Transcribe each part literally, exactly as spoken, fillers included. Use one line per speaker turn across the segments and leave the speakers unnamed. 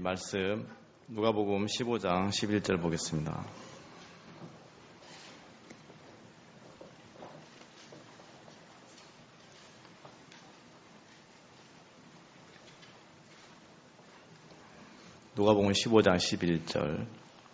말씀 누가복음 십오 장 십일 절 보겠습니다. 누가복음 십오 장 십일 절.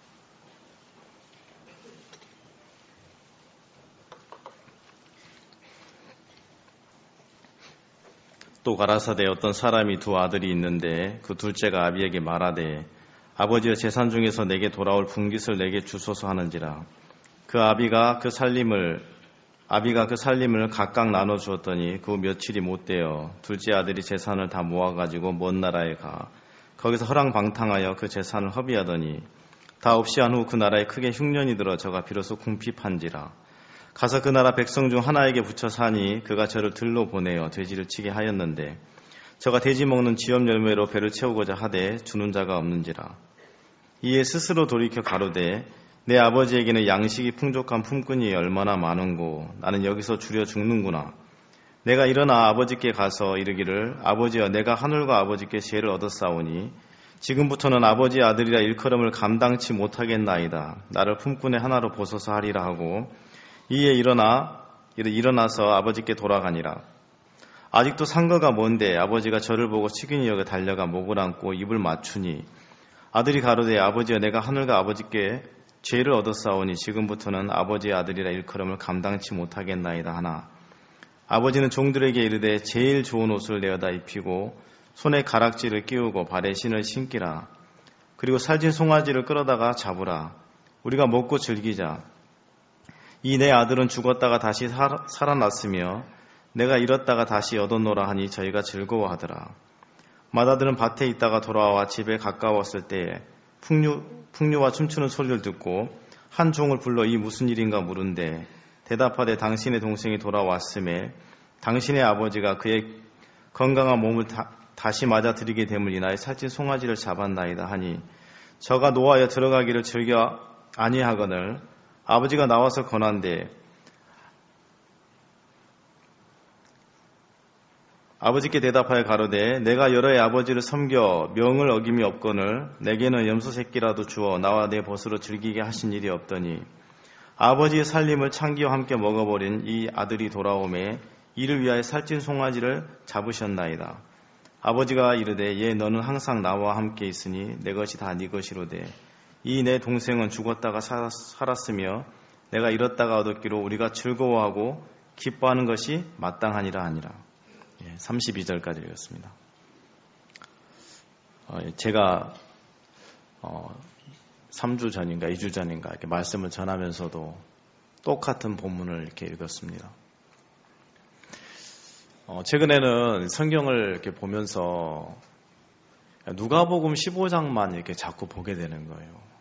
또 가라사대 어떤 사람이 두 아들이 있는데 그 둘째가 아비에게 말하되 아버지의 재산 중에서 내게 돌아올 분깃을 내게 주소서 하는지라. 그 아비가 그 살림을 아비가 그 살림을 각각 나눠 주었더니 그 며칠이 못되어 둘째 아들이 재산을 다 모아가지고 먼 나라에 가 거기서 허랑방탕하여 그 재산을 허비하더니 다 없이 한 후 그 나라에 크게 흉년이 들어 저가 비로소 궁핍한지라. 가서 그 나라 백성 중 하나에게 붙여 사니 그가 저를 들로 보내어 돼지를 치게 하였는데 저가 돼지 먹는 쥐염 열매로 배를 채우고자 하되 주는 자가 없는지라. 이에 스스로 돌이켜 가로되 내 아버지에게는 양식이 풍족한 품꾼이 얼마나 많은고 나는 여기서 주려 죽는구나. 내가 일어나 아버지께 가서 이르기를 아버지여 내가 하늘과 아버지께 죄를 얻었사오니 지금부터는 아버지의 아들이라 일컬음을 감당치 못하겠나이다. 나를 품꾼의 하나로 보소서 하리라 하고 이에 일어나 일어나서 아버지께 돌아가니라. 아직도 상거가 먼데 아버지가 저를 보고 치근히 여겨 달려가 목을 안고 입을 맞추니 아들이 가로되 아버지여 내가 하늘과 아버지께 죄를 얻었사오니 지금부터는 아버지의 아들이라 일컬음을 감당치 못하겠나이다 하나 아버지는 종들에게 이르되 제일 좋은 옷을 내어다 입히고 손에 가락지를 끼우고 발에 신을 신기라. 그리고 살찐 송아지를 끌어다가 잡으라. 우리가 먹고 즐기자. 이 내 아들은 죽었다가 다시 살아, 살아났으며 내가 잃었다가 다시 얻었노라 하니 저희가 즐거워하더라. 맏아들은 밭에 있다가 돌아와 집에 가까웠을 때에 풍류, 풍류와 춤추는 소리를 듣고 한 종을 불러 이 무슨 일인가 물은데 대답하되 당신의 동생이 돌아왔음에 당신의 아버지가 그의 건강한 몸을 다, 다시 맞아들이게 됨을 인하여 살찐 송아지를 잡았나이다 하니 저가 노하여 들어가기를 즐겨 아니하거늘 아버지가 나와서 권한대 아버지께 대답하여 가로되 내가 여러 해 아버지를 섬겨 명을 어김이 없거늘 내게는 염소 새끼라도 주어 나와 내 벗으로 즐기게 하신 일이 없더니 아버지의 살림을 창기와 함께 먹어버린 이 아들이 돌아오매 이를 위하여 살찐 송아지를 잡으셨나이다. 아버지가 이르되 얘 너는 항상 나와 함께 있으니 내 것이 다 네 것이로되 이 내 동생은 죽었다가 살았으며 내가 잃었다가 얻었기로 우리가 즐거워하고 기뻐하는 것이 마땅하니라 하니라. 삼십이 절까지 읽었습니다. 제가 삼 주 전인가 이 주 전인가 이렇게 말씀을 전하면서도 똑같은 본문을 이렇게 읽었습니다. 최근에는 성경을 이렇게 보면서 누가복음 십오 장만 이렇게 자꾸 보게 되는 거예요.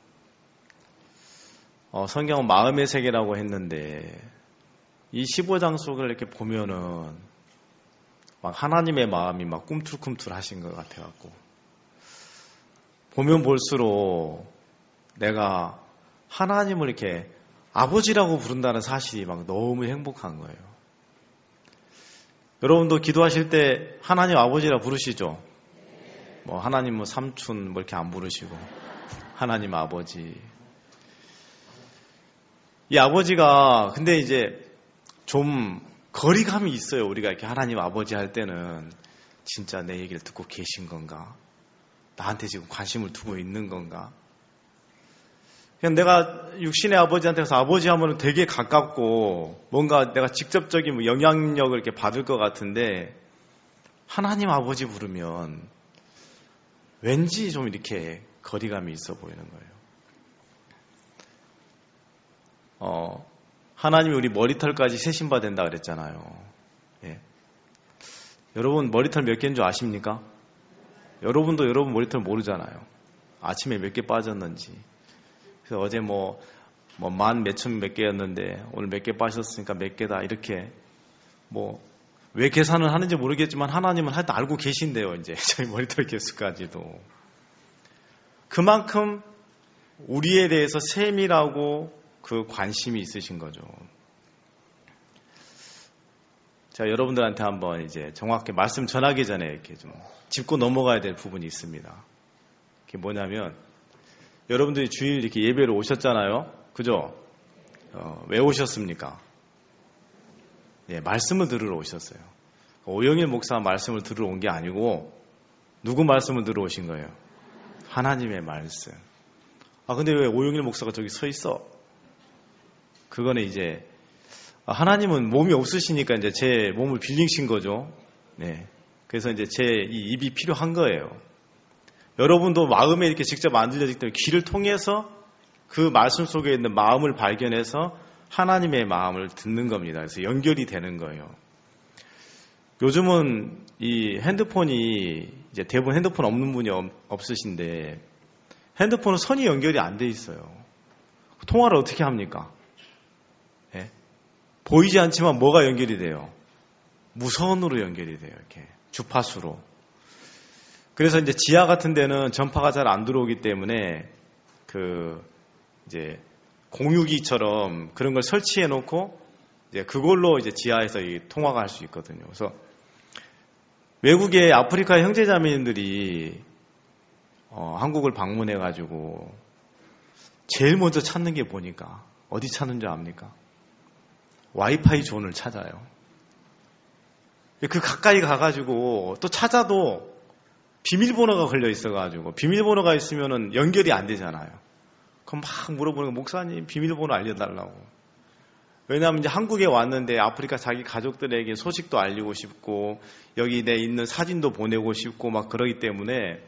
어, 성경은 마음의 세계라고 했는데 이 십오 장 속을 이렇게 보면은 막 하나님의 마음이 막 꿈틀꿈틀 하신 것 같아갖고 보면 볼수록 내가 하나님을 이렇게 아버지라고 부른다는 사실이 막 너무 행복한 거예요. 여러분도 기도하실 때 하나님 아버지라 부르시죠? 뭐 하나님 뭐 삼촌 뭐 이렇게 안 부르시고 하나님 아버지. 이 아버지가 근데 이제 좀 거리감이 있어요. 우리가 이렇게 하나님 아버지 할 때는 진짜 내 얘기를 듣고 계신 건가? 나한테 지금 관심을 두고 있는 건가? 그냥 내가 육신의 아버지한테 가서 아버지 하면 되게 가깝고 뭔가 내가 직접적인 뭐 영향력을 이렇게 받을 것 같은데 하나님 아버지 부르면 왠지 좀 이렇게 거리감이 있어 보이는 거예요. 어, 하나님이 우리 머리털까지 세신바 된다 그랬잖아요. 예. 여러분 머리털 몇 개인 줄 아십니까? 여러분도 여러분 머리털 모르잖아요. 아침에 몇 개 빠졌는지. 그래서 어제 뭐, 뭐 만 몇천 몇 개였는데 오늘 몇 개 빠졌으니까 몇 개다 이렇게 뭐 왜 계산을 하는지 모르겠지만 하나님은 하여튼 알고 계신대요. 이제 저희 머리털 개수까지도. 그만큼 우리에 대해서 세밀하고 그 관심이 있으신 거죠. 제가 여러분들한테 한번 이제 정확히 말씀 전하기 전에 이렇게 좀 짚고 넘어가야 될 부분이 있습니다. 그게 뭐냐면 여러분들이 주일 이렇게 예배로 오셨잖아요. 그죠? 어, 왜 오셨습니까? 예, 말씀을 들으러 오셨어요. 오영일 목사 말씀을 들으러 온 게 아니고 누구 말씀을 들으러 오신 거예요? 하나님의 말씀. 아, 근데 왜 오영일 목사가 저기 서 있어? 그거는 이제 하나님은 몸이 없으시니까 이제 제 몸을 빌리신 거죠. 네. 그래서 이제 제 이 입이 필요한 거예요. 여러분도 마음에 이렇게 직접 안 들려지기 때문에 귀를 통해서 그 말씀 속에 있는 마음을 발견해서 하나님의 마음을 듣는 겁니다. 그래서 연결이 되는 거예요. 요즘은 이 핸드폰이 이제 대부분 핸드폰 없는 분이 없으신데 핸드폰은 선이 연결이 안 돼 있어요. 통화를 어떻게 합니까? 예? 보이지 않지만 뭐가 연결이 돼요? 무선으로 연결이 돼요. 이렇게 주파수로. 그래서 이제 지하 같은 데는 전파가 잘 안 들어오기 때문에 그 이제 공유기처럼 그런 걸 설치해 놓고 이제 그걸로 이제 지하에서 이 통화가 할 수 있거든요. 그래서 외국의 아프리카 형제자매님들이 어, 한국을 방문해 가지고 제일 먼저 찾는 게 보니까 어디 찾는 줄 압니까? 와이파이 존을 찾아요. 그 가까이 가가지고 또 찾아도 비밀번호가 걸려 있어가지고 비밀번호가 있으면은 연결이 안 되잖아요. 그럼 막 물어보는 거 목사님 비밀번호 알려달라고. 왜냐하면 이제 한국에 왔는데 아프리카 자기 가족들에게 소식도 알리고 싶고 여기 내 있는 사진도 보내고 싶고 막 그러기 때문에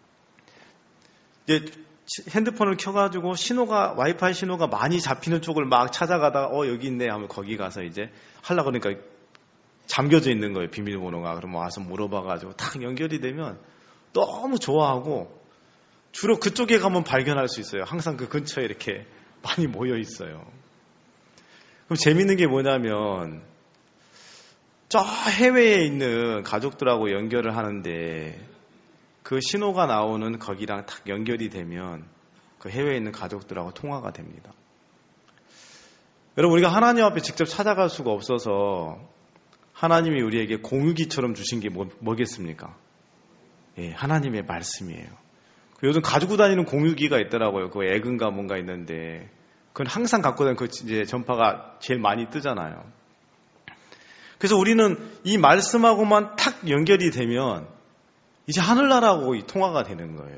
이제 핸드폰을 켜가지고 신호가 와이파이 신호가 많이 잡히는 쪽을 막 찾아가다가 어 여기 있네 하면 거기 가서 이제 하려고 그러니까 잠겨져 있는 거예요. 비밀번호가. 그럼 와서 물어봐가지고 딱 연결이 되면 너무 좋아하고 주로 그쪽에 가면 발견할 수 있어요. 항상 그 근처에 이렇게 많이 모여 있어요. 그럼 재밌는 게 뭐냐면 저 해외에 있는 가족들하고 연결을 하는데 그 신호가 나오는 거기랑 딱 연결이 되면 그 해외에 있는 가족들하고 통화가 됩니다. 여러분 우리가 하나님 앞에 직접 찾아갈 수가 없어서 하나님이 우리에게 공유기처럼 주신 게 뭐, 뭐겠습니까? 예, 하나님의 말씀이에요. 요즘 가지고 다니는 공유기가 있더라고요. 그 애근가 뭔가 있는데 그건 항상 갖고 다니는 그 이제 전파가 제일 많이 뜨잖아요. 그래서 우리는 이 말씀하고만 탁 연결이 되면 이제 하늘나라하고 이 통화가 되는 거예요.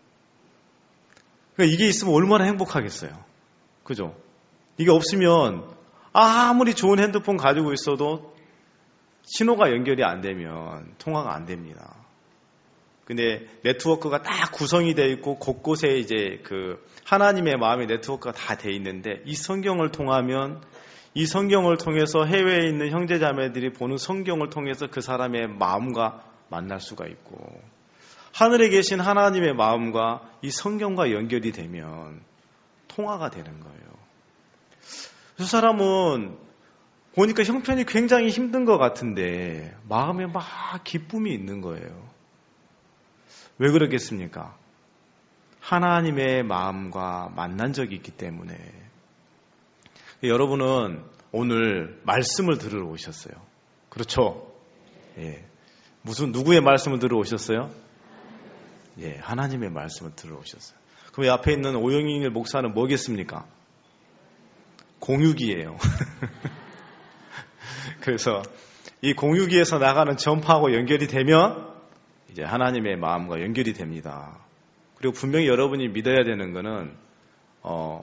그러니까 이게 있으면 얼마나 행복하겠어요. 그죠? 이게 없으면 아무리 좋은 핸드폰 가지고 있어도 신호가 연결이 안 되면 통화가 안 됩니다. 근데 네트워크가 딱 구성이 되어 있고 곳곳에 이제 그 하나님의 마음의 네트워크가 다 되어 있는데 이 성경을 통하면 이 성경을 통해서 해외에 있는 형제자매들이 보는 성경을 통해서 그 사람의 마음과 만날 수가 있고 하늘에 계신 하나님의 마음과 이 성경과 연결이 되면 통화가 되는 거예요. 그 사람은 보니까 형편이 굉장히 힘든 것 같은데 마음에 막 기쁨이 있는 거예요. 왜 그러겠습니까? 하나님의 마음과 만난 적이 있기 때문에. 여러분은 오늘 말씀을 들으러 오셨어요. 그렇죠? 예. 무슨 누구의 말씀을 들으러 오셨어요? 예, 하나님의 말씀을 들으러 오셨어요. 그럼 앞에 있는 오영일 목사는 뭐겠습니까? 공유기예요. 그래서 이 공유기에서 나가는 전파하고 연결이 되면 이제 하나님의 마음과 연결이 됩니다. 그리고 분명히 여러분이 믿어야 되는 거는 어,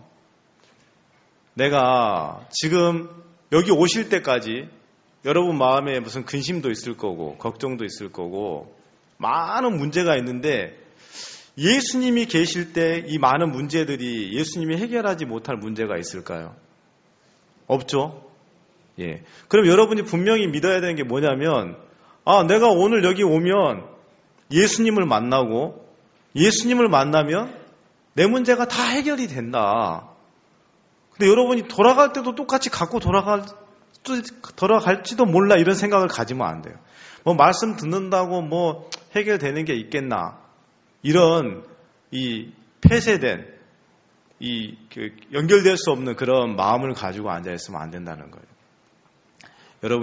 내가 지금 여기 오실 때까지 여러분 마음에 무슨 근심도 있을 거고 걱정도 있을 거고 많은 문제가 있는데 예수님이 계실 때 이 많은 문제들이 예수님이 해결하지 못할 문제가 있을까요? 없죠? 예. 그럼 여러분이 분명히 믿어야 되는 게 뭐냐면 아, 내가 오늘 여기 오면 예수님을 만나고 예수님을 만나면 내 문제가 다 해결이 된다. 근데 여러분이 돌아갈 때도 똑같이 갖고 돌아갈, 돌아갈지도 몰라 이런 생각을 가지면 안 돼요. 뭐 말씀 듣는다고 뭐 해결되는 게 있겠나. 이런 이 폐쇄된 이 그 연결될 수 없는 그런 마음을 가지고 앉아 있으면 안 된다는 거예요.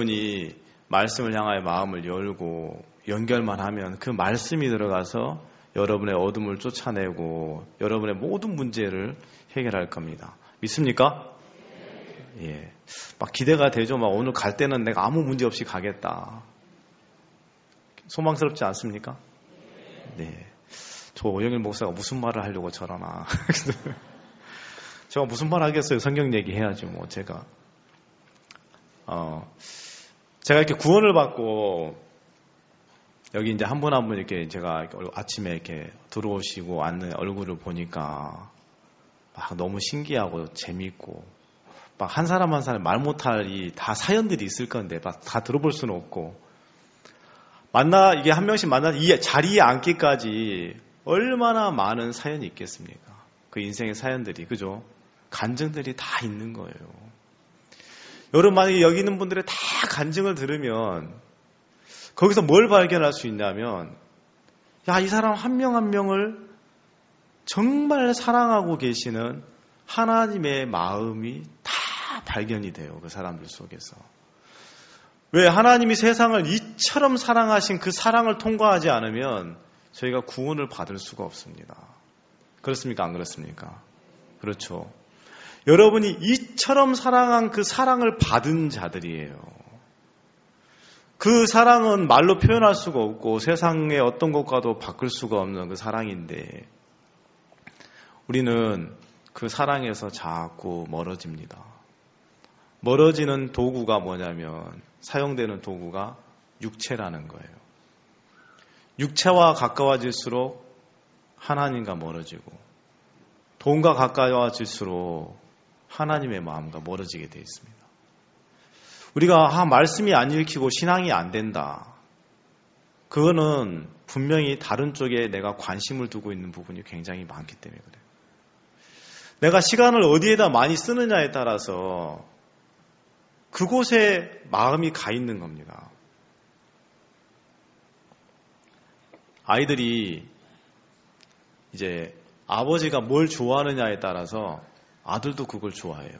여러분이 말씀을 향하여 마음을 열고 연결만 하면 그 말씀이 들어가서 여러분의 어둠을 쫓아내고 여러분의 모든 문제를 해결할 겁니다. 믿습니까? 예. 막 기대가 되죠. 막 오늘 갈 때는 내가 아무 문제 없이 가겠다. 소망스럽지 않습니까? 네. 저 오영일 목사가 무슨 말을 하려고 저러나. 제가 무슨 말 하겠어요? 성경 얘기해야지 뭐 제가. 어, 제가 이렇게 구원을 받고 여기 이제 한 분 한 분 이렇게 제가 아침에 이렇게 들어오시고 앉는 얼굴을 보니까 막 너무 신기하고 재밌고 막 한 사람 한 사람 말 못할 이 다 사연들이 있을 건데 막 다 들어볼 수는 없고 만나 이게 한 명씩 만나 이 자리에 앉기까지 얼마나 많은 사연이 있겠습니까? 그 인생의 사연들이 그죠? 간증들이 다 있는 거예요. 여러분 만약에 여기 있는 분들의 다 간증을 들으면 거기서 뭘 발견할 수 있냐면 야, 이 사람 한 명 한 명을 정말 사랑하고 계시는 하나님의 마음이 다 발견이 돼요. 그 사람들 속에서. 왜 하나님이 세상을 이처럼 사랑하신 그 사랑을 통과하지 않으면 저희가 구원을 받을 수가 없습니다. 그렇습니까? 안 그렇습니까? 그렇죠. 여러분이 이처럼 사랑한 그 사랑을 받은 자들이에요. 그 사랑은 말로 표현할 수가 없고 세상의 어떤 것과도 바꿀 수가 없는 그 사랑인데 우리는 그 사랑에서 자꾸 멀어집니다. 멀어지는 도구가 뭐냐면 사용되는 도구가 육체라는 거예요. 육체와 가까워질수록 하나님과 멀어지고 돈과 가까워질수록 하나님의 마음과 멀어지게 되어 있습니다. 우리가 아, 말씀이 안 읽히고 신앙이 안 된다. 그거는 분명히 다른 쪽에 내가 관심을 두고 있는 부분이 굉장히 많기 때문에 그래요. 내가 시간을 어디에다 많이 쓰느냐에 따라서 그곳에 마음이 가 있는 겁니다. 아이들이 이제 아버지가 뭘 좋아하느냐에 따라서 아들도 그걸 좋아해요.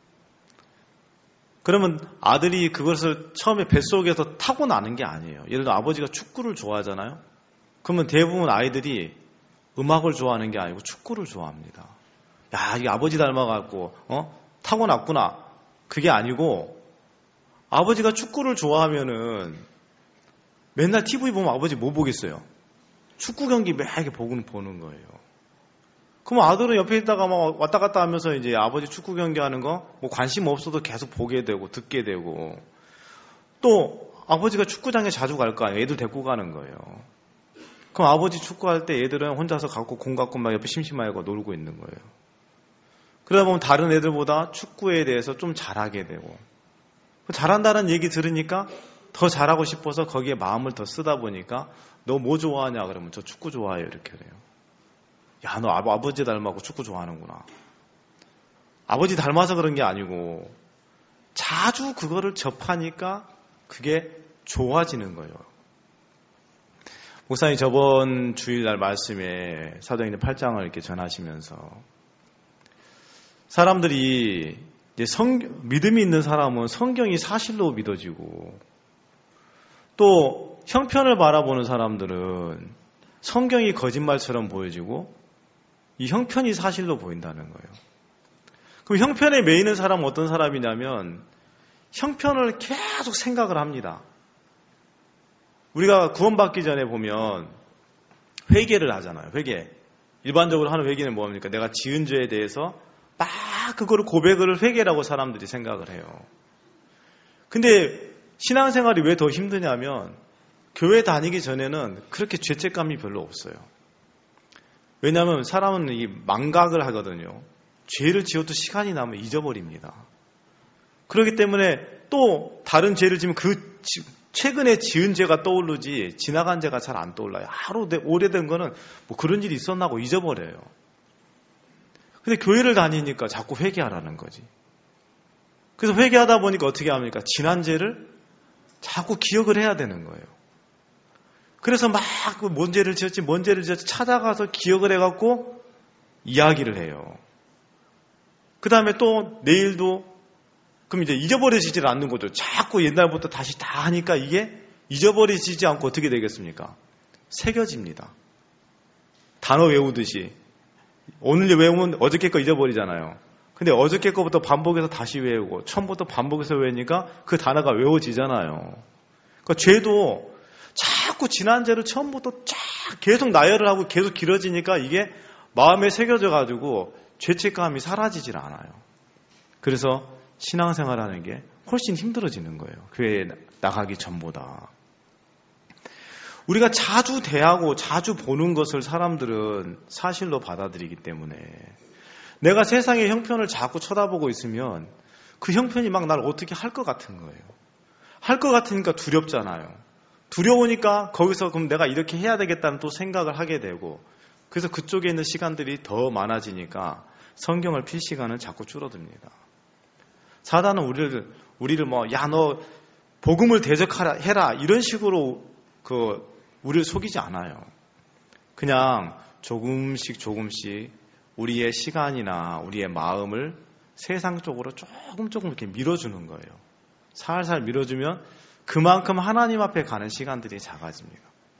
그러면 아들이 그것을 처음에 뱃속에서 타고나는 게 아니에요. 예를 들어 아버지가 축구를 좋아하잖아요. 그러면 대부분 아이들이 음악을 좋아하는 게 아니고 축구를 좋아합니다. 야, 이게 아버지 닮아갖고 어? 타고났구나. 그게 아니고 아버지가 축구를 좋아하면은 맨날 티비 보면 아버지 뭐 보겠어요? 축구 경기 매일 보고는 보는 거예요. 그럼 아들은 옆에 있다가 막 왔다 갔다 하면서 이제 아버지 축구 경기하는 거 뭐 관심 없어도 계속 보게 되고 듣게 되고 또 아버지가 축구장에 자주 갈 거 아니에요. 애들 데리고 가는 거예요. 그럼 아버지 축구할 때 애들은 혼자서 갖고 공 갖고 막 옆에 심심하고 놀고 있는 거예요. 그러다 보면 다른 애들보다 축구에 대해서 좀 잘하게 되고 잘한다는 얘기 들으니까 더 잘하고 싶어서 거기에 마음을 더 쓰다 보니까 너 뭐 좋아하냐 그러면 저 축구 좋아해요 이렇게 그래요. 야, 너 아버지 닮아고 축구 좋아하는구나. 아버지 닮아서 그런 게 아니고 자주 그거를 접하니까 그게 좋아지는 거예요. 목사님 저번 주일날 말씀에 사도행전 팔 장을 이렇게 전하시면서 사람들이 이제 성, 믿음이 있는 사람은 성경이 사실로 믿어지고 또 형편을 바라보는 사람들은 성경이 거짓말처럼 보여지고 이 형편이 사실로 보인다는 거예요. 그럼 형편에 매이는 사람은 어떤 사람이냐면 형편을 계속 생각을 합니다. 우리가 구원받기 전에 보면 회개를 하잖아요. 회개. 일반적으로 하는 회개는 뭡니까? 내가 지은 죄에 대해서 막 그거를 고백을 회개라고 사람들이 생각을 해요. 근데 신앙생활이 왜 더 힘드냐면 교회 다니기 전에는 그렇게 죄책감이 별로 없어요. 왜냐하면 사람은 이 망각을 하거든요. 죄를 지어도 시간이 나면 잊어버립니다. 그렇기 때문에 또 다른 죄를 지으면 그 최근에 지은 죄가 떠오르지 지나간 죄가 잘 안 떠올라요. 하루 오래된 거는 뭐 그런 일이 있었나 하고 잊어버려요. 근데 교회를 다니니까 자꾸 회개하라는 거지. 그래서 회개하다 보니까 어떻게 합니까? 지난 죄를 자꾸 기억을 해야 되는 거예요. 그래서 막 뭔 죄를 지었지 뭔 죄를 지었지 찾아가서 기억을 해갖고 이야기를 해요. 그 다음에 또 내일도 그럼 이제 잊어버려지질 않는 거죠. 자꾸 옛날부터 다시 다 하니까 이게 잊어버리지 않고 어떻게 되겠습니까? 새겨집니다.
단어 외우듯이. 오늘 외우면 어저께 거 잊어버리잖아요. 근데 어저께 거부터 반복해서 다시 외우고 처음부터 반복해서 외우니까 그 단어가 외워지잖아요. 그러니까 죄도 자꾸 지난 죄를 처음부터 쫙 계속 나열을 하고 계속 길어지니까 이게 마음에 새겨져가지고 죄책감이 사라지질 않아요. 그래서 신앙생활하는 게 훨씬 힘들어지는 거예요. 교회에 나가기 전보다. 우리가 자주 대하고 자주 보는 것을 사람들은 사실로 받아들이기 때문에 내가 세상의 형편을 자꾸 쳐다보고 있으면 그 형편이 막 날 어떻게 할 것 같은 거예요. 할 것 같으니까 두렵잖아요. 두려우니까 거기서 그럼 내가 이렇게 해야 되겠다는 또 생각을 하게 되고 그래서 그쪽에 있는 시간들이 더 많아지니까 성경을 필 시간은 자꾸 줄어듭니다. 사단은 우리를 우리를 뭐 야 너 복음을 대적하라 해라 이런 식으로 그 우리를 속이지 않아요. 그냥 조금씩 조금씩 우리의 시간이나 우리의 마음을 세상 쪽으로 조금 조금 이렇게 밀어주는 거예요. 살살 밀어주면 그만큼 하나님 앞에 가는 시간들이 작아집니다.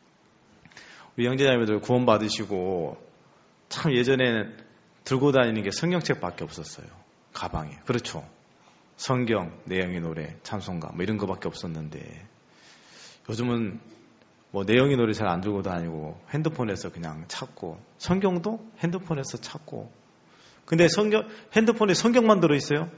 우리 형제자매들 구원 받으시고 참 예전에는 들고 다니는 게 성경책밖에 없었어요. 가방에. 그렇죠. 성경, 내용의 노래, 찬송가 뭐 이런 거밖에 없었는데 요즘은 뭐 내용의 노래 잘 안 들고 다니고 핸드폰에서 그냥 찾고 성경도 핸드폰에서 찾고 근데 성경 핸드폰에 성경만 들어있어요?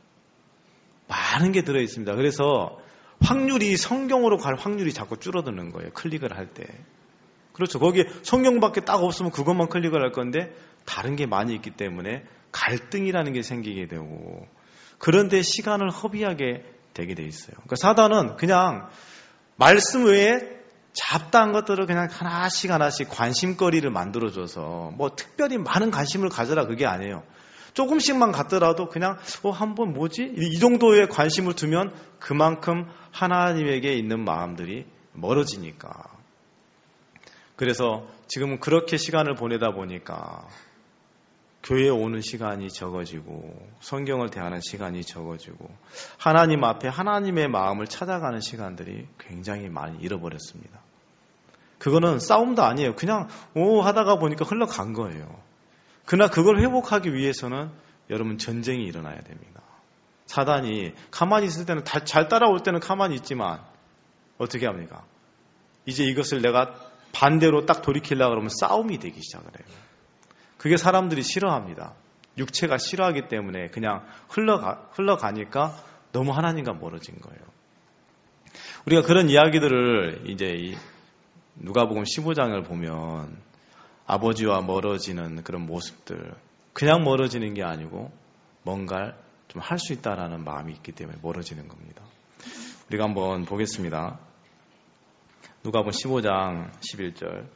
많은 게 들어있습니다. 그래서 확률이 성경으로 갈 확률이 자꾸 줄어드는 거예요. 클릭을 할 때. 그렇죠. 거기에 성경밖에 딱 없으면 그것만 클릭을 할 건데 다른 게 많이 있기 때문에 갈등이라는 게 생기게 되고 그런데 시간을 허비하게 되게 돼 있어요. 그러니까 사단은 그냥 말씀 외에 잡다한 것들을 그냥 하나씩 하나씩 관심거리를 만들어줘서 뭐 특별히 많은 관심을 가져라 그게 아니에요. 조금씩만 갖더라도 그냥 어, 한번 뭐지? 이 정도의 관심을 두면 그만큼 하나님에게 있는 마음들이 멀어지니까. 그래서 지금은 그렇게 시간을 보내다 보니까 교회에 오는 시간이 적어지고 성경을 대하는 시간이 적어지고 하나님 앞에 하나님의 마음을 찾아가는 시간들이 굉장히 많이 잃어버렸습니다. 그거는 싸움도 아니에요. 그냥 오 하다가 보니까 흘러간 거예요. 그러나 그걸 회복하기 위해서는 여러분 전쟁이 일어나야 됩니다. 사단이 가만히 있을 때는 다, 잘 따라올 때는 가만히 있지만 어떻게 합니까? 이제 이것을 내가 반대로 딱 돌이키려고 그러면 싸움이 되기 시작을 해요. 그게 사람들이 싫어합니다. 육체가 싫어하기 때문에 그냥 흘러가, 흘러가니까 너무 하나님과 멀어진 거예요. 우리가 그런 이야기들을 이제 이 누가복음 십오 장을 보면 아버지와 멀어지는 그런 모습들, 그냥 멀어지는 게 아니고 뭔가를 좀 할 수 있다라는 마음이 있기 때문에 멀어지는 겁니다. 우리가 한번 보겠습니다. 누가복음 십오 장 십일 절.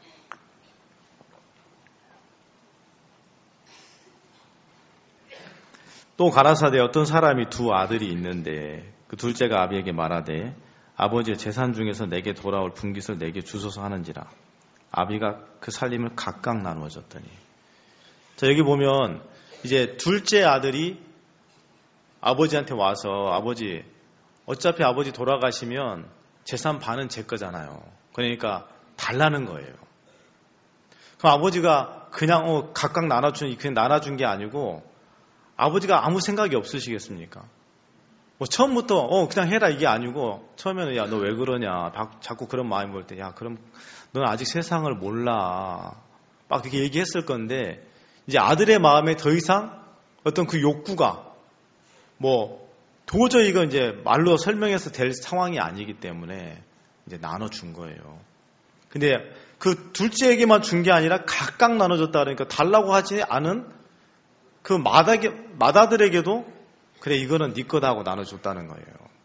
또 가라사대 어떤 사람이 두 아들이 있는데 그 둘째가 아비에게 말하되 아버지의 재산 중에서 내게 돌아올 분깃을 내게 주소서 하는지라. 아비가 그 살림을 각각 나누어 줬더니. 자, 여기 보면 이제 둘째 아들이 아버지한테 와서 아버지 어차피 아버지 돌아가시면 재산 반은 제 거잖아요. 그러니까 달라는 거예요. 그럼 아버지가 그냥 어, 각각 나눠준 그냥 나눠준 게 아니고 아버지가 아무 생각이 없으시겠습니까? 뭐 처음부터 어 그냥 해라 이게 아니고 처음에는 야 너 왜 그러냐 자꾸 그런 마음이 올 때 야 그럼 넌 아직 세상을 몰라 막 그렇게 얘기했을 건데 이제 아들의 마음에 더 이상 어떤 그 욕구가 뭐 도저히 이건 이제 말로 설명해서 될 상황이 아니기 때문에 이제 나눠준 거예요. 근데 그 둘째에게만 준 게 아니라 각각 나눠줬다 그러니까 달라고 하지 않은 그 맏아게, 맏아들에게도 그래 이거는 네 거다 하고 나눠줬다는 거예요.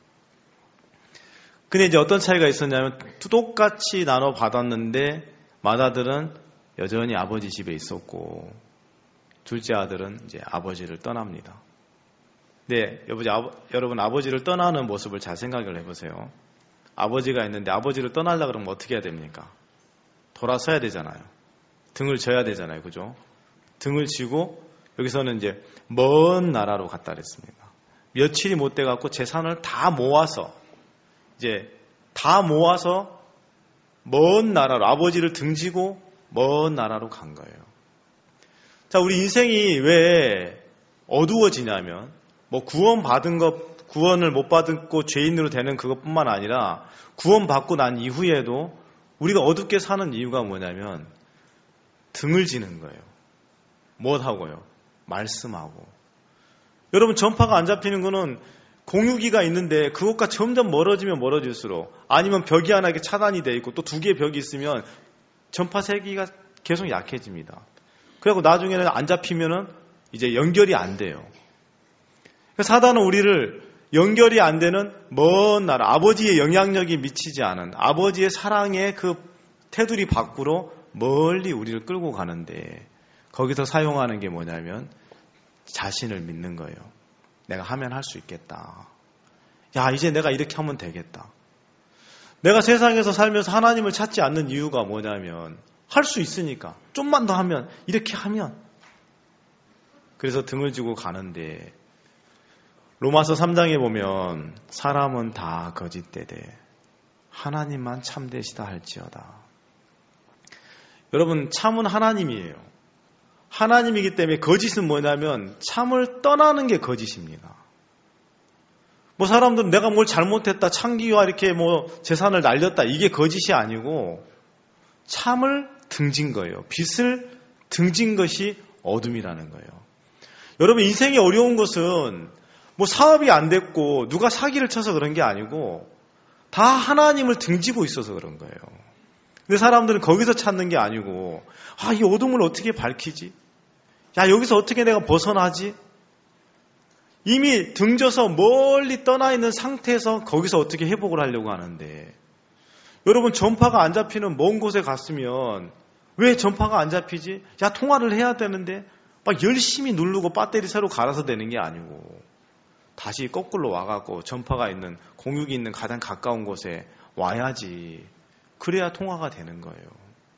근데 이제 어떤 차이가 있었냐면 똑같이 나눠 받았는데 맏아들은 여전히 아버지 집에 있었고 둘째 아들은 이제 아버지를 떠납니다. 네, 여보지, 아버, 여러분 아버지를 떠나는 모습을 잘 생각을 해보세요. 아버지가 있는데 아버지를 떠나려고 그러면 어떻게 해야 됩니까? 돌아서야 되잖아요. 등을 져야 되잖아요. 그죠? 등을 지고 여기서는 이제 먼 나라로 갔다 그랬습니다. 며칠이 못 돼갖고 재산을 다 모아서 이제 다 모아서 먼 나라로 아버지를 등지고 먼 나라로 간 거예요. 자, 우리 인생이 왜 어두워지냐면 뭐 구원받은 것, 구원을 못 받고 죄인으로 되는 그것뿐만 아니라 구원받고 난 이후에도 우리가 어둡게 사는 이유가 뭐냐면 등을 지는 거예요. 무엇하고요? 말씀하고. 여러분, 전파가 안 잡히는 거는 공유기가 있는데 그것과 점점 멀어지면 멀어질수록, 아니면 벽이 하나 이렇게 차단이 돼 있고 또 두 개의 벽이 있으면 전파 세기가 계속 약해집니다. 그리고 나중에는 안 잡히면은 이제 연결이 안 돼요. 사단은 우리를 연결이 안 되는 먼 나라, 아버지의 영향력이 미치지 않은, 아버지의 사랑의 그 테두리 밖으로 멀리 우리를 끌고 가는데, 거기서 사용하는 게 뭐냐면 자신을 믿는 거예요. 내가 하면 할 수 있겠다. 야, 이제 내가 이렇게 하면 되겠다. 내가 세상에서 살면서 하나님을 찾지 않는 이유가 뭐냐면 할 수 있으니까, 좀만 더 하면, 이렇게 하면. 그래서 등을 지고 가는데, 로마서 삼 장에 보면 사람은 다 거짓되되 하나님만 참되시다 할지어다. 여러분, 참은 하나님이에요. 하나님이기 때문에 거짓은 뭐냐면 참을 떠나는 게 거짓입니다. 뭐 사람들은 내가 뭘 잘못했다, 창기와 이렇게 뭐 재산을 날렸다, 이게 거짓이 아니고 참을 등진 거예요. 빛을 등진 것이 어둠이라는 거예요. 여러분, 인생이 어려운 것은 뭐 사업이 안 됐고 누가 사기를 쳐서 그런 게 아니고 다 하나님을 등지고 있어서 그런 거예요. 근데 사람들은 거기서 찾는 게 아니고, 아, 이 어둠을 어떻게 밝히지? 야, 여기서 어떻게 내가 벗어나지? 이미 등져서 멀리 떠나 있는 상태에서 거기서 어떻게 회복을 하려고 하는데, 여러분, 전파가 안 잡히는 먼 곳에 갔으면 왜 전파가 안 잡히지? 야, 통화를 해야 되는데 막 열심히 누르고 배터리 새로 갈아서 되는 게 아니고 다시 거꾸로 와갖고 전파가 있는, 공육이 있는 가장 가까운 곳에 와야지. 그래야 통화가 되는 거예요.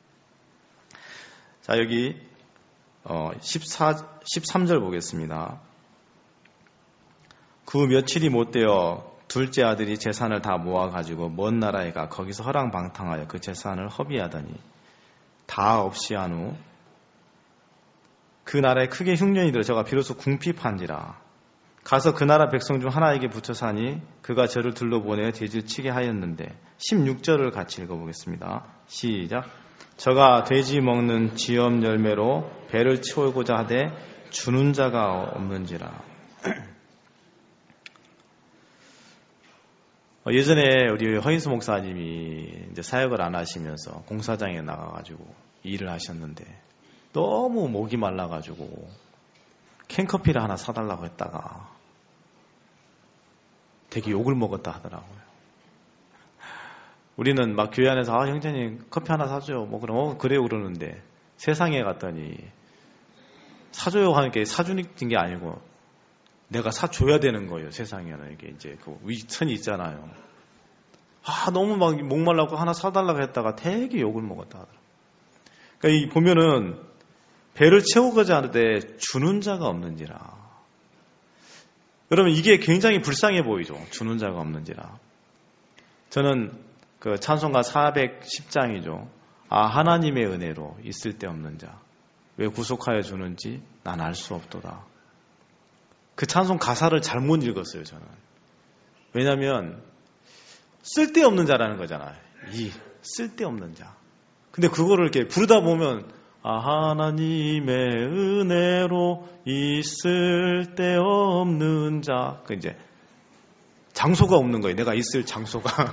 자, 여기 어, 십사, 십삼 절 보겠습니다. 그 며칠이 못되어 둘째 아들이 재산을 다 모아가지고 먼 나라에 가 거기서 허랑방탕하여 그 재산을 허비하더니 다 없이 한 후 그 나라에 크게 흉년이 들어 저가 비로소 궁핍한지라 가서 그 나라 백성 중 하나에게 붙여 사니 그가 저를 둘러보내어 돼지치게 하였는데, 십육 절을 같이 읽어보겠습니다. 시작. 저가 돼지 먹는 지엄 열매로 배를 채우고자 하되 주는 자가 없는지라. 예전에 우리 허인수 목사님이 이제 사역을 안 하시면서 공사장에 나가가지고 일을 하셨는데 너무 목이 말라가지고 캔커피를 하나 사달라고 했다가 되게 욕을 먹었다 하더라고요. 우리는 막 교회 안에서 아, 형제님 커피 하나 사줘요. 뭐 그럼 어, 그래요 그러는데 세상에 갔더니 사줘요 하는 게 사주는 게 아니고 내가 사줘야 되는 거예요. 세상에는 이게 이제 그 위선이 있잖아요. 아, 너무 막 목말라고 하나 사달라고 했다가 되게 욕을 먹었다 하더라고요. 그러니까 이 보면은 배를 채우고자 하는데 주는 자가 없는지라. 여러분, 이게 굉장히 불쌍해 보이죠. 주는 자가 없는지라. 저는 그 찬송가 사백십 장이죠. 아, 하나님의 은혜로 있을 데 없는 자 왜 구속하여 주는지 난 알 수 없도다. 그 찬송 가사를 잘못 읽었어요, 저는. 왜냐하면 쓸데없는 자라는 거잖아요. 이 쓸데없는 자. 근데 그거를 이렇게 부르다 보면 아, 하나님의 은혜로 있을 데 없는 자. 그 이제 장소가 없는 거예요. 내가 있을 장소가.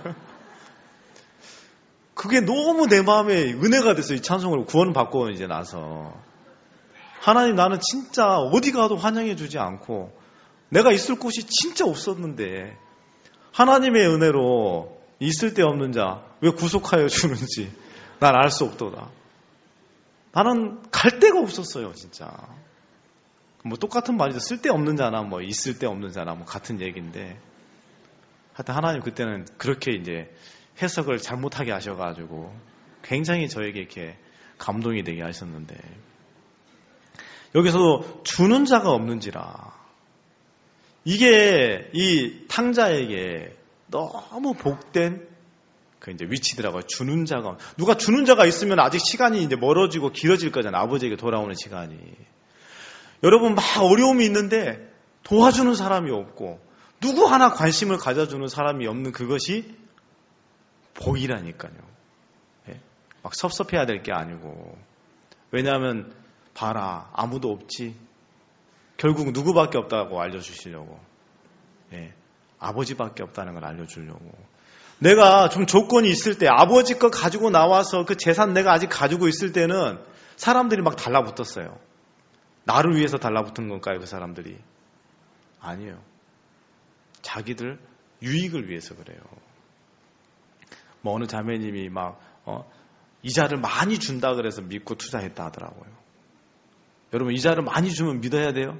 그게 너무 내 마음에 은혜가 됐어요. 이 찬송을 구원 받고 이제 나서. 하나님, 나는 진짜 어디 가도 환영해 주지 않고 내가 있을 곳이 진짜 없었는데 하나님의 은혜로 있을 데 없는 자 왜 구속하여 주는지 난 알 수 없도다. 나는 갈 데가 없었어요, 진짜. 뭐 똑같은 말이죠. 쓸데없는 자나 뭐 있을 데 없는 자나 뭐 같은 얘기인데, 하여튼 하나님 그때는 그렇게 이제 해석을 잘못하게 하셔가지고 굉장히 저에게 이렇게 감동이 되게 하셨는데, 여기서도 주는 자가 없는지라. 이게 이 탕자에게 너무 복된 그 이제 위치더라고요. 주는 자가. 누가 주는 자가 있으면 아직 시간이 이제 멀어지고 길어질 거잖아요. 아버지에게 돌아오는 시간이. 여러분, 막 어려움이 있는데 도와주는 사람이 없고, 누구 하나 관심을 가져주는 사람이 없는 그것이 복이라니까요. 예? 막 섭섭해야 될 게 아니고. 왜냐하면, 봐라, 아무도 없지. 결국 누구밖에 없다고 알려주시려고. 예? 아버지밖에 없다는 걸 알려주려고. 내가 좀 조건이 있을 때 아버지 거 가지고 나와서 그 재산 내가 아직 가지고 있을 때는 사람들이 막 달라붙었어요. 나를 위해서 달라붙은 건가요, 그 사람들이? 아니에요. 자기들 유익을 위해서 그래요. 뭐 어느 자매님이 막 어, 이자를 많이 준다 그래서 믿고 투자했다 하더라고요. 여러분, 이자를 많이 주면 믿어야 돼요?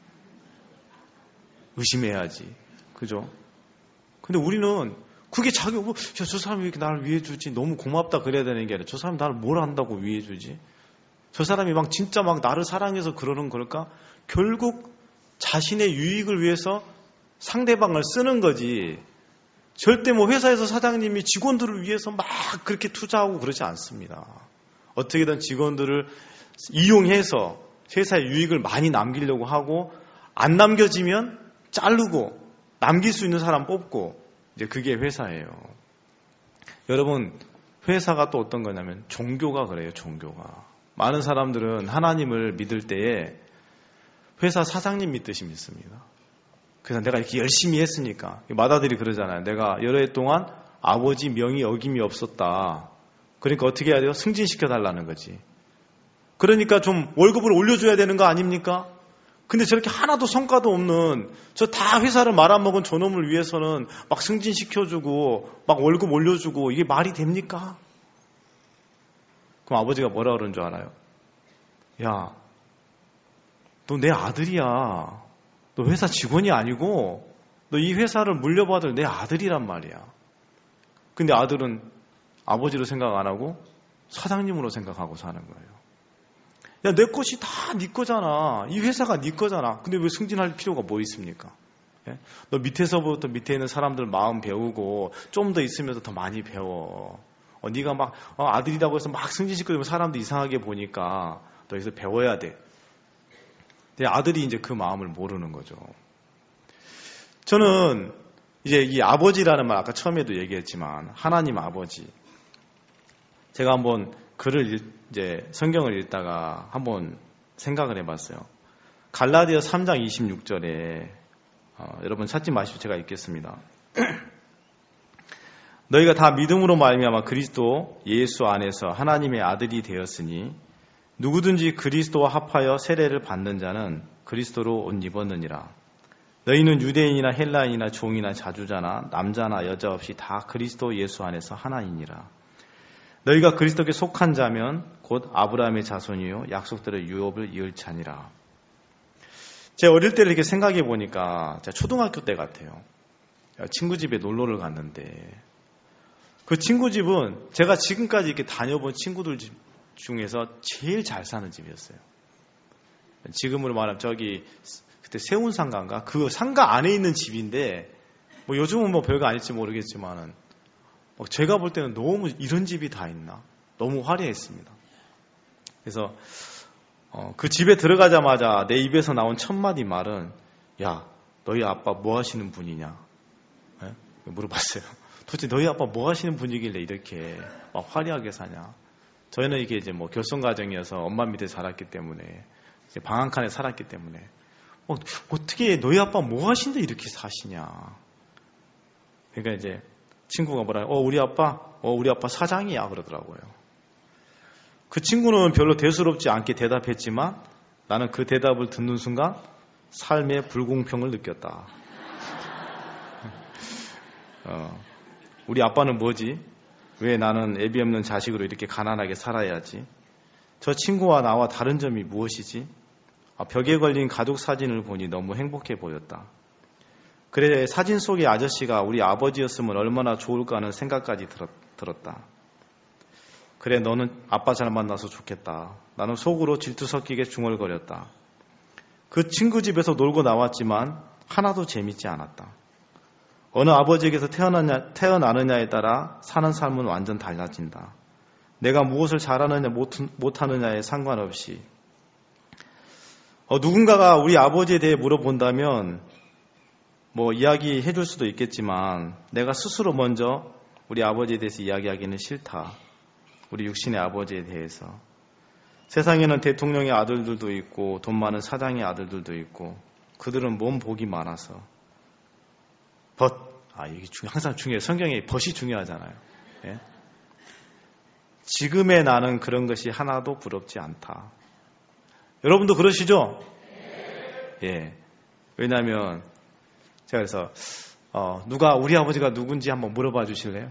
의심해야지. 그죠? 근데 우리는 그게 자기, 어, 야, 저 사람이 이렇게 나를 위해 주지. 너무 고맙다 그래야 되는 게 아니라 저 사람이 나를 뭘 한다고 위해 주지? 저 사람이 막 진짜 막 나를 사랑해서 그러는 걸까? 결국 자신의 유익을 위해서 상대방을 쓰는 거지. 절대 뭐 회사에서 사장님이 직원들을 위해서 막 그렇게 투자하고 그러지 않습니다. 어떻게든 직원들을 이용해서 회사의 유익을 많이 남기려고 하고, 안 남겨지면 자르고 남길 수 있는 사람 뽑고, 이제 그게 회사예요. 여러분, 회사가 또 어떤 거냐면 종교가 그래요. 종교가. 많은 사람들은 하나님을 믿을 때에 회사 사장님 믿듯이 믿습니다. 그래서 내가 이렇게 열심히 했으니까, 마다들이 그러잖아요. 내가 여러 해 동안 아버지 명의 어김이 없었다. 그러니까 어떻게 해야 돼요? 승진시켜 달라는 거지. 그러니까 좀 월급을 올려줘야 되는 거 아닙니까? 근데 저렇게 하나도 성과도 없는, 저 다 회사를 말아먹은 저놈을 위해서는 막 승진시켜주고 막 월급 올려주고, 이게 말이 됩니까? 그럼 아버지가 뭐라 그러는 줄 알아요? 야, 너 내 아들이야. 너 회사 직원이 아니고 너 이 회사를 물려받을 내 아들이란 말이야. 근데 아들은 아버지로 생각 안 하고 사장님으로 생각하고 사는 거예요. 야, 내 것이 다 네 거잖아. 이 회사가 네 거잖아. 근데 왜 승진할 필요가 뭐 있습니까? 예? 너 밑에서부터 밑에 있는 사람들 마음 배우고 좀 더 있으면서 더 많이 배워. 어, 네가 막 어, 아들이라고 해서 막 승진시키면 사람도 이상하게 보니까 너 여기서 배워야 돼. 근데 아들이 이제 그 마음을 모르는 거죠. 저는 이제 이 아버지라는 말, 아까 처음에도 얘기했지만 하나님 아버지. 제가 한번 글을 읽, 이제 성경을 읽다가 한번 생각을 해봤어요. 갈라디아 삼 장 이십육 절에 어, 여러분 찾지 마시고 제가 읽겠습니다. 너희가 다 믿음으로 말미암아 그리스도 예수 안에서 하나님의 아들이 되었으니 누구든지 그리스도와 합하여 세례를 받는 자는 그리스도로 옷 입었느니라. 너희는 유대인이나 헬라인이나 종이나 자주자나 남자나 여자 없이 다 그리스도 예수 안에서 하나이니라. 너희가 그리스도께 속한 자면 곧 아브라함의 자손이요 약속들의 유업을 이을 자니라. 제가 어릴 때 이렇게 생각해 보니까 제가 초등학교 때 같아요. 친구 집에 놀러를 갔는데 그 친구 집은 제가 지금까지 이렇게 다녀본 친구들 집 중에서 제일 잘 사는 집이었어요. 지금으로 말하면 저기 그때 세운상가인가? 그 상가 안에 있는 집인데 뭐 요즘은 뭐 별거 아닐지 모르겠지만은 제가 볼 때는 너무 이런 집이 다 있나? 너무 화려했습니다. 그래서 어, 그 집에 들어가자마자 내 입에서 나온 첫 마디 말은 야, 너희 아빠 뭐 하시는 분이냐? 네? 물어봤어요. 도대체 너희 아빠 뭐 하시는 분이길래 이렇게 막 화려하게 사냐? 저희는 이게 이제 뭐 결손 가정이어서 엄마 밑에 자랐기 때문에 이제 방 한 칸에 살았기 때문에 어, 어떻게 너희 아빠 뭐 하신데 이렇게 사시냐? 그러니까 이제 친구가 뭐라, 어, 우리 아빠, 어, 우리 아빠 사장이야 그러더라고요. 그 친구는 별로 대수롭지 않게 대답했지만 나는 그 대답을 듣는 순간 삶의 불공평을 느꼈다. 어, 우리 아빠는 뭐지? 왜 나는 애비 없는 자식으로 이렇게 가난하게 살아야지? 저 친구와 나와 다른 점이 무엇이지? 아, 벽에 걸린 가족 사진을 보니 너무 행복해 보였다. 그래, 사진 속의 아저씨가 우리 아버지였으면 얼마나 좋을까 하는 생각까지 들었, 들었다. 그래, 너는 아빠 잘 만나서 좋겠다. 나는 속으로 질투 섞이게 중얼거렸다. 그 친구 집에서 놀고 나왔지만 하나도 재밌지 않았다. 어느 아버지에게서 태어나냐, 태어나느냐에 따라 사는 삶은 완전 달라진다. 내가 무엇을 잘하느냐 못, 못하느냐에 상관없이 어, 누군가가 우리 아버지에 대해 물어본다면 뭐 이야기해 줄 수도 있겠지만 내가 스스로 먼저 우리 아버지에 대해서 이야기하기는 싫다. 우리 육신의 아버지에 대해서. 세상에는 대통령의 아들들도 있고 돈 많은 사장의 아들들도 있고 그들은 몸 복이 많아서 벗, 아 이게 항상 중요해요. 성경에 벗이 중요하잖아요. 예? 지금의 나는 그런 것이 하나도 부럽지 않다. 여러분도 그러시죠? 예. 왜냐하면 제가 그래서 어, 누가 우리 아버지가 누군지 한번 물어봐 주실래요?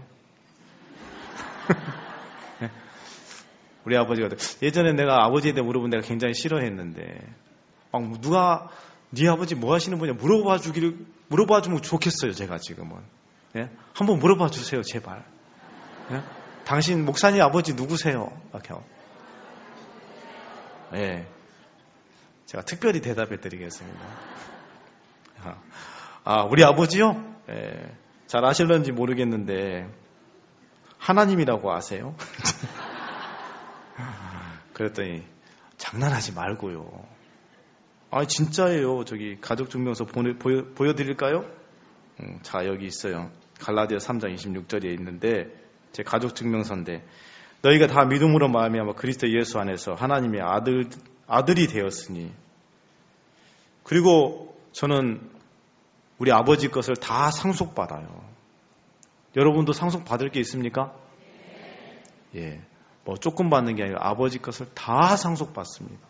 예? 우리 아버지가 예전에 내가 아버지에 대해 물어본 내가 굉장히 싫어했는데 막 누가 네 아버지 뭐 하시는 분이야 물어봐 주기를 물어봐 주면 좋겠어요. 제가 지금은 예? 한번 물어봐 주세요 제발. 예? 당신 목사님 아버지 누구세요? 이렇게. 예. 제가 특별히 대답해 드리겠습니다. 아, 우리 아버지요? 예. 잘 아실런지 모르겠는데 하나님이라고 아세요? 그랬더니 장난하지 말고요. 아, 진짜예요. 저기 가족증명서 보내, 보여, 보여드릴까요? 음, 자, 여기 있어요. 갈라디아 삼 장 이십육 절에 있는데 제 가족증명서인데 너희가 다 믿음으로 말미암아 그리스도 예수 안에서 하나님의 아들, 아들이 되었으니 그리고 저는 우리 아버지 것을 다 상속받아요. 여러분도 상속받을 게 있습니까? 예, 뭐 조금 받는 게 아니라 아버지 것을 다 상속받습니다.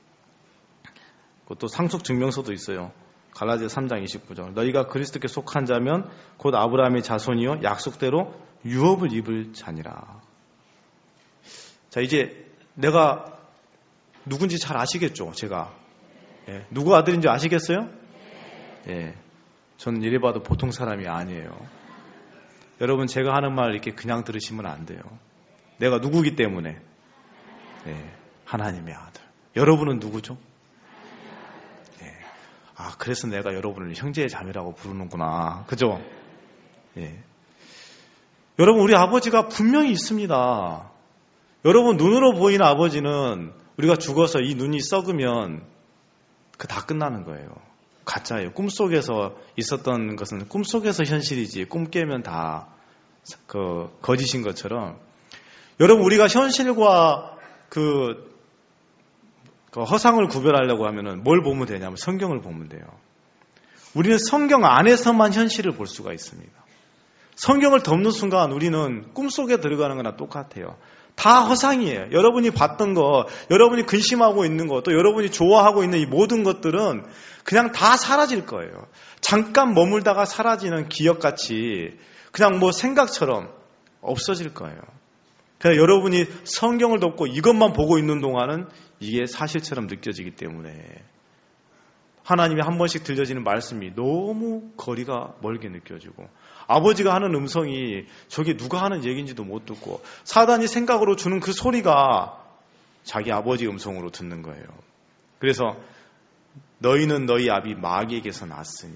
그것도 상속증명서도 있어요. 갈라디아 삼 장 이십구 절 너희가 그리스도께 속한 자면 곧 아브라함의 자손이요 약속대로 유업을 입을 자니라. 자, 이제 내가 누군지 잘 아시겠죠? 제가 예, 누구 아들인지 아시겠어요? 예, 저는 이래 봐도 보통 사람이 아니에요. 여러분 제가 하는 말 이렇게 그냥 들으시면 안 돼요. 내가 누구기 때문에 예, 하나님의 아들. 여러분은 누구죠? 예, 아 그래서 내가 여러분을 형제의 자매라고 부르는구나. 그죠? 예. 여러분 우리 아버지가 분명히 있습니다. 여러분 눈으로 보이는 아버지는 우리가 죽어서 이 눈이 썩으면 그 다 끝나는 거예요. 가짜예요. 꿈속에서 있었던 것은 꿈속에서 현실이지 꿈 깨면 다 그 거짓인 것처럼 여러분 우리가 현실과 그, 그 허상을 구별하려고 하면은 뭘 보면 되냐면 성경을 보면 돼요. 우리는 성경 안에서만 현실을 볼 수가 있습니다. 성경을 덮는 순간 우리는 꿈속에 들어가는 거나 똑같아요. 다 허상이에요. 여러분이 봤던 거, 여러분이 근심하고 있는 거, 또 여러분이 좋아하고 있는 이 모든 것들은 그냥 다 사라질 거예요. 잠깐 머물다가 사라지는 기억같이 그냥 뭐 생각처럼 없어질 거예요. 그래서 여러분이 성경을 덮고 이것만 보고 있는 동안은 이게 사실처럼 느껴지기 때문에 하나님이 한 번씩 들려지는 말씀이 너무 거리가 멀게 느껴지고 아버지가 하는 음성이 저게 누가 하는 얘기인지도 못 듣고 사단이 생각으로 주는 그 소리가 자기 아버지 음성으로 듣는 거예요. 그래서 너희는 너희 아비 마귀에게서 났으니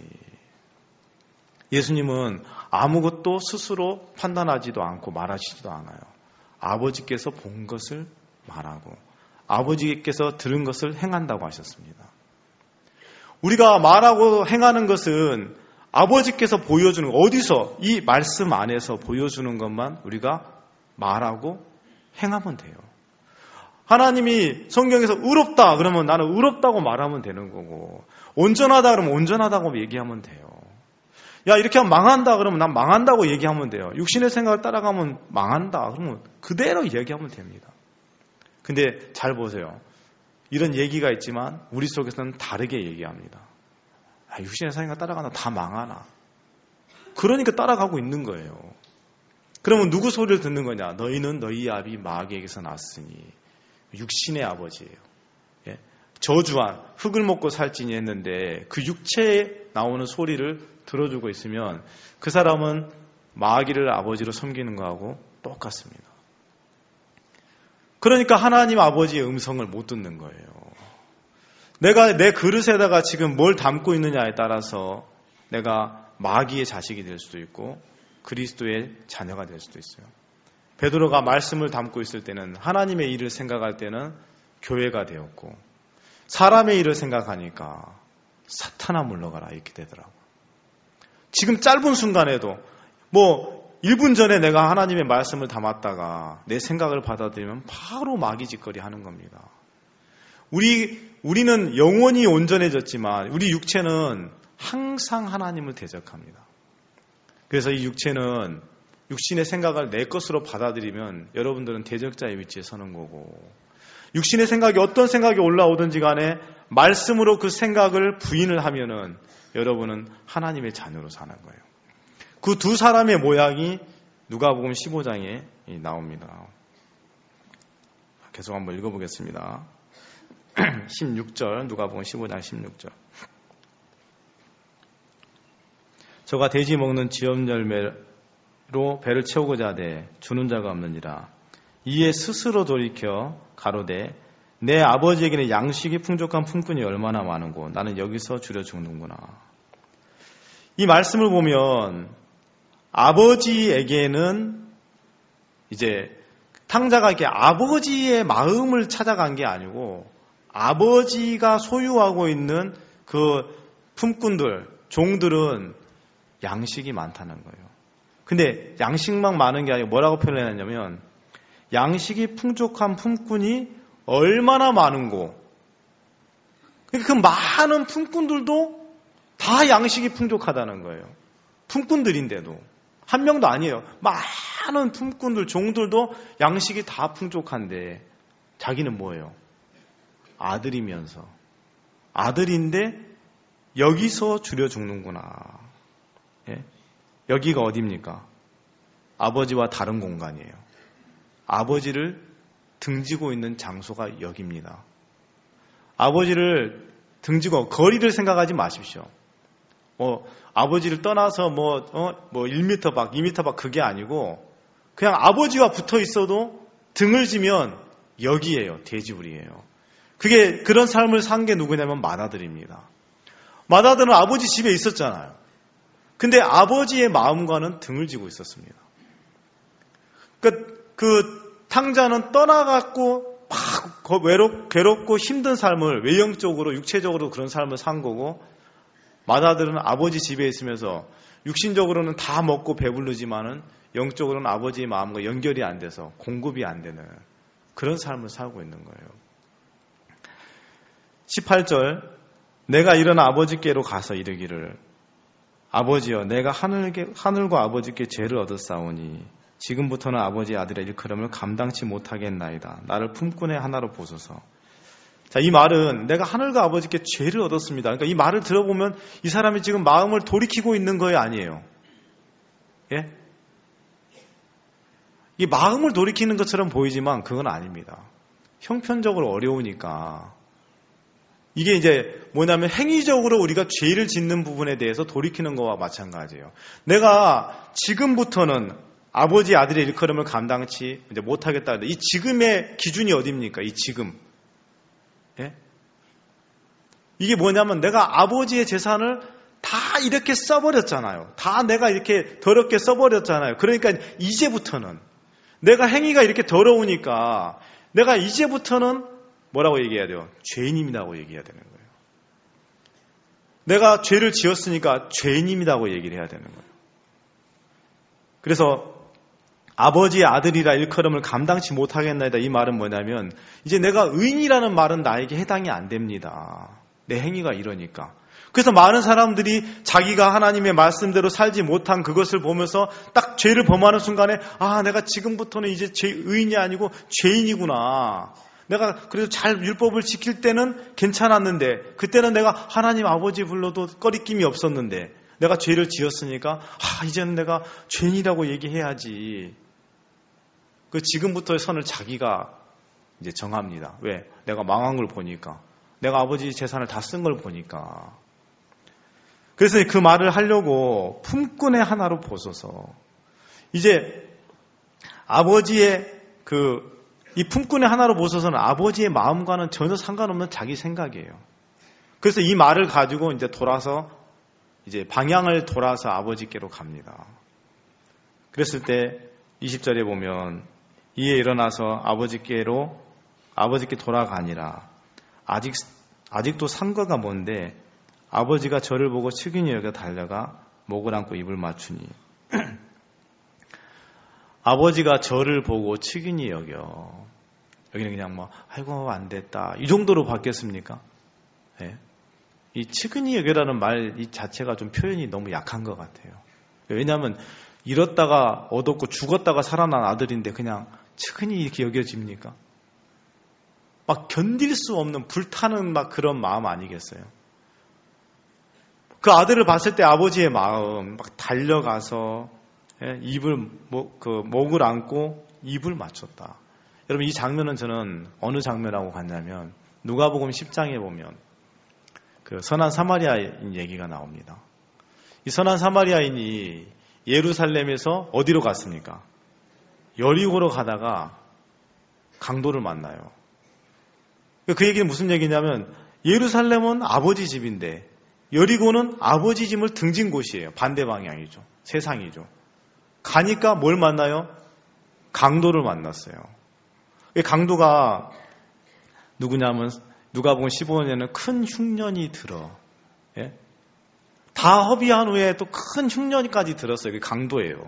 예수님은 아무것도 스스로 판단하지도 않고 말하시지도 않아요. 아버지께서 본 것을 말하고 아버지께서 들은 것을 행한다고 하셨습니다. 우리가 말하고 행하는 것은 아버지께서 보여주는 어디서 이 말씀 안에서 보여주는 것만 우리가 말하고 행하면 돼요. 하나님이 성경에서 의롭다 그러면 나는 의롭다고 말하면 되는 거고 온전하다 그러면 온전하다고 얘기하면 돼요. 야 이렇게 하면 망한다 그러면 난 망한다고 얘기하면 돼요. 육신의 생각을 따라가면 망한다 그러면 그대로 얘기하면 됩니다. 근데 잘 보세요. 이런 얘기가 있지만 우리 속에서는 다르게 얘기합니다. 아, 육신의 생각을 따라가나 다 망하나. 그러니까 따라가고 있는 거예요. 그러면 누구 소리를 듣는 거냐? 너희는 너희 아비 마귀에게서 났으니 육신의 아버지예요. 예? 저주한 흙을 먹고 살찌니 했는데 그 육체에 나오는 소리를 들어주고 있으면 그 사람은 마귀를 아버지로 섬기는 거하고 똑같습니다. 그러니까 하나님 아버지의 음성을 못 듣는 거예요. 내가 내 그릇에다가 지금 뭘 담고 있느냐에 따라서 내가 마귀의 자식이 될 수도 있고 그리스도의 자녀가 될 수도 있어요. 베드로가 말씀을 담고 있을 때는 하나님의 일을 생각할 때는 교회가 되었고 사람의 일을 생각하니까 사탄아 물러가라 이렇게 되더라고요. 지금 짧은 순간에도 뭐 일 분 전에 내가 하나님의 말씀을 담았다가 내 생각을 받아들이면 바로 마귀 짓거리 하는 겁니다. 우리, 우리는 영원히 온전해졌지만 우리 육체는 항상 하나님을 대적합니다. 그래서 이 육체는 육신의 생각을 내 것으로 받아들이면 여러분들은 대적자의 위치에 서는 거고 육신의 생각이 어떤 생각이 올라오든지 간에 말씀으로 그 생각을 부인을 하면은 여러분은 하나님의 자녀로 사는 거예요. 그 두 사람의 모양이 누가복음 십오 장에 나옵니다. 계속 한번 읽어보겠습니다. 십육 절, 누가복음 십오 장 십육 절. 저가 돼지 먹는 지엄 열매로 배를 채우고자 하되 주는 자가 없느니라. 이에 스스로 돌이켜 가로되 내 아버지에게는 양식이 풍족한 품꾼이 얼마나 많은고 나는 여기서 줄여 죽는구나. 이 말씀을 보면 아버지에게는 이제 탕자가 이렇게 아버지의 마음을 찾아간 게 아니고 아버지가 소유하고 있는 그 품꾼들, 종들은 양식이 많다는 거예요. 근데 양식만 많은 게 아니고 뭐라고 표현했냐면 양식이 풍족한 품꾼이 얼마나 많은고. 그 많은 품꾼들도 다 양식이 풍족하다는 거예요. 품꾼들인데도. 한 명도 아니에요. 많은 품꾼들, 종들도 양식이 다 풍족한데 자기는 뭐예요? 아들이면서. 아들인데 여기서 줄여 죽는구나. 예? 여기가 어디입니까? 아버지와 다른 공간이에요. 아버지를 등지고 있는 장소가 여기입니다. 아버지를 등지고 거리를 생각하지 마십시오. 뭐 아버지를 떠나서 뭐, 어, 뭐 일 미터 밖, 이 미터 밖 그게 아니고 그냥 아버지와 붙어 있어도 등을 지면 여기에요. 돼지우리예요. 그게 그런 삶을 산 게 누구냐면 맏아들입니다. 맏아들은 아버지 집에 있었잖아요. 근데 아버지의 마음과는 등을 지고 있었습니다. 그, 그 탕자는 떠나갖고 막 외롭, 괴롭고 힘든 삶을 외형적으로 육체적으로 그런 삶을 산 거고 맏아들은 아버지 집에 있으면서 육신적으로는 다 먹고 배부르지만은 영적으로는 아버지의 마음과 연결이 안 돼서 공급이 안 되는 그런 삶을 살고 있는 거예요. 십팔 절 내가 일어나 아버지께로 가서 이르기를 아버지여 내가 하늘께, 하늘과 아버지께 죄를 얻었사오니 지금부터는 아버지의 아들의 일컬음을 감당치 못하겠나이다. 나를 품꾼의 하나로 보소서. 자, 이 말은 내가 하늘과 아버지께 죄를 얻었습니다. 그러니까 이 말을 들어보면 이 사람이 지금 마음을 돌이키고 있는 거예요, 아니에요? 예? 이 마음을 돌이키는 것처럼 보이지만 그건 아닙니다. 형편적으로 어려우니까 이게 이제 뭐냐면 행위적으로 우리가 죄를 짓는 부분에 대해서 돌이키는 거와 마찬가지예요. 내가 지금부터는 아버지 아들의 일컬음을 감당치 이제 못하겠다. 이 지금의 기준이 어디입니까? 이 지금. 예? 이게 뭐냐면 내가 아버지의 재산을 다 이렇게 써버렸잖아요. 다 내가 이렇게 더럽게 써버렸잖아요. 그러니까 이제부터는 내가 행위가 이렇게 더러우니까 내가 이제부터는 뭐라고 얘기해야 돼요? 죄인임이라고 얘기해야 되는 거예요. 내가 죄를 지었으니까 죄인임이라고 얘기를 해야 되는 거예요. 그래서 아버지의 아들이라 일컬음을 감당치 못하겠나이다. 이 말은 뭐냐면 이제 내가 의인이라는 말은 나에게 해당이 안 됩니다. 내 행위가 이러니까. 그래서 많은 사람들이 자기가 하나님의 말씀대로 살지 못한 그것을 보면서 딱 죄를 범하는 순간에 아 내가 지금부터는 이제 죄, 의인이 아니고 죄인이구나. 내가 그래도 잘 율법을 지킬 때는 괜찮았는데 그때는 내가 하나님 아버지 불러도 꺼리낌이 없었는데 내가 죄를 지었으니까 아 이제는 내가 죄인이라고 얘기해야지. 그 지금부터의 선을 자기가 이제 정합니다. 왜? 내가 망한 걸 보니까. 내가 아버지 재산을 다 쓴 걸 보니까. 그래서 그 말을 하려고 품꾼의 하나로 보소서. 이제 아버지의 그 이 품꾼의 하나로 보소서는 아버지의 마음과는 전혀 상관없는 자기 생각이에요. 그래서 이 말을 가지고 이제 돌아서 이제 방향을 돌아서 아버지께로 갑니다. 그랬을 때 이십 절에 보면 이에 일어나서 아버지께로 아버지께 돌아가니라. 아직 아직도 상거가 뭔데 아버지가 저를 보고 측은히 여겨 달려가 목을 안고 입을 맞추니 아버지가 저를 보고 측은히 여겨. 여기는 그냥 뭐 아이고 안 됐다 이 정도로 바뀌었습니까? 네. 이 측은히 여겨라는 말 이 자체가 좀 표현이 너무 약한 것 같아요. 왜냐하면 잃었다가 얻었고 죽었다가 살아난 아들인데 그냥 측은히 이렇게 여겨집니까? 막 견딜 수 없는 불타는 막 그런 마음 아니겠어요? 그 아들을 봤을 때 아버지의 마음 막 달려가서 예, 입을 목, 그 목을 안고 입을 맞췄다. 여러분 이 장면은 저는 어느 장면하고 같냐면 누가복음 십 장에 보면 그 선한 사마리아인 얘기가 나옵니다. 이 선한 사마리아인이 예루살렘에서 어디로 갔습니까? 여리고로 가다가 강도를 만나요. 그 얘기는 무슨 얘기냐면 예루살렘은 아버지 집인데 여리고는 아버지 집을 등진 곳이에요. 반대 방향이죠. 세상이죠. 가니까 뭘 만나요? 강도를 만났어요. 강도가 누구냐면 누가복음 십오 년에는 큰 흉년이 들어. 예? 다 허비한 후에 또 큰 흉년까지 들었어요. 그게 강도예요.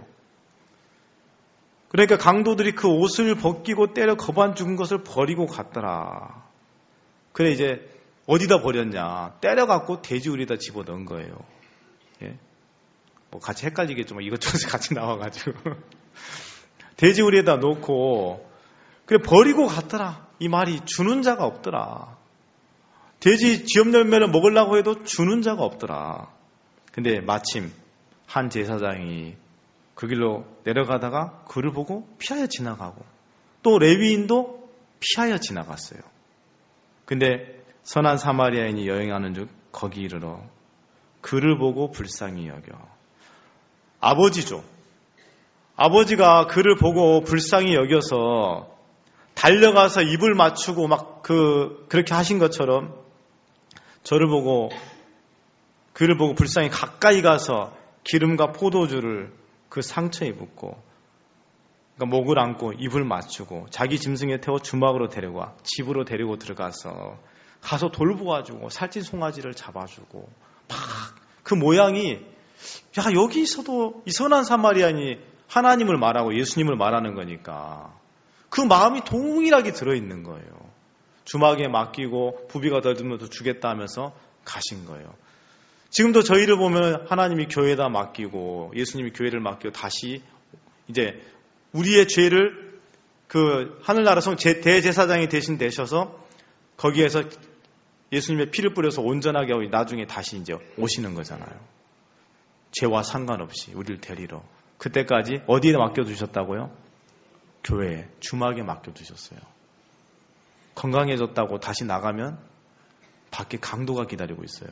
그러니까 강도들이 그 옷을 벗기고 때려 거반 죽은 것을 버리고 갔더라. 그래 이제 어디다 버렸냐? 때려갖고 돼지우리에다 집어넣은 거예요. 예? 뭐 같이 헷갈리겠죠. 이것저것 같이 나와가지고 돼지우리에다 놓고 그래 버리고 갔더라. 이 말이 주는 자가 없더라. 돼지 쥐염열매를 먹으려고 해도 주는 자가 없더라. 근데 마침 한 제사장이 그 길로 내려가다가 그를 보고 피하여 지나가고 또 레위인도 피하여 지나갔어요. 근데 선한 사마리아인이 여행하는 중 거기 이르러 그를 보고 불쌍히 여겨. 아버지죠. 아버지가 그를 보고 불쌍히 여겨서 달려가서 입을 맞추고 막 그 그렇게 하신 것처럼 저를 보고 그를 보고 불쌍히 가까이 가서 기름과 포도주를 그 상처에 붓고 그러니까 목을 안고 입을 맞추고 자기 짐승에 태워 주막으로 데려가 집으로 데리고 들어가서 가서 돌보아주고 살찐 송아지를 잡아주고 막 그 모양이 야 여기서도 이 선한 사마리아인이 하나님을 말하고 예수님을 말하는 거니까 그 마음이 동일하게 들어있는 거예요. 주막에 맡기고 부비가 더 들면 더 주겠다 하면서 가신 거예요. 지금도 저희를 보면 하나님이 교회에다 맡기고 예수님이 교회를 맡기고 다시 이제 우리의 죄를 그 하늘나라 성 대제사장이 대신 되셔서 거기에서 예수님의 피를 뿌려서 온전하게 하고 나중에 다시 이제 오시는 거잖아요. 죄와 상관없이 우리를 데리러. 그때까지 어디에 맡겨두셨다고요? 교회에, 주막에 맡겨두셨어요. 건강해졌다고 다시 나가면 밖에 강도가 기다리고 있어요.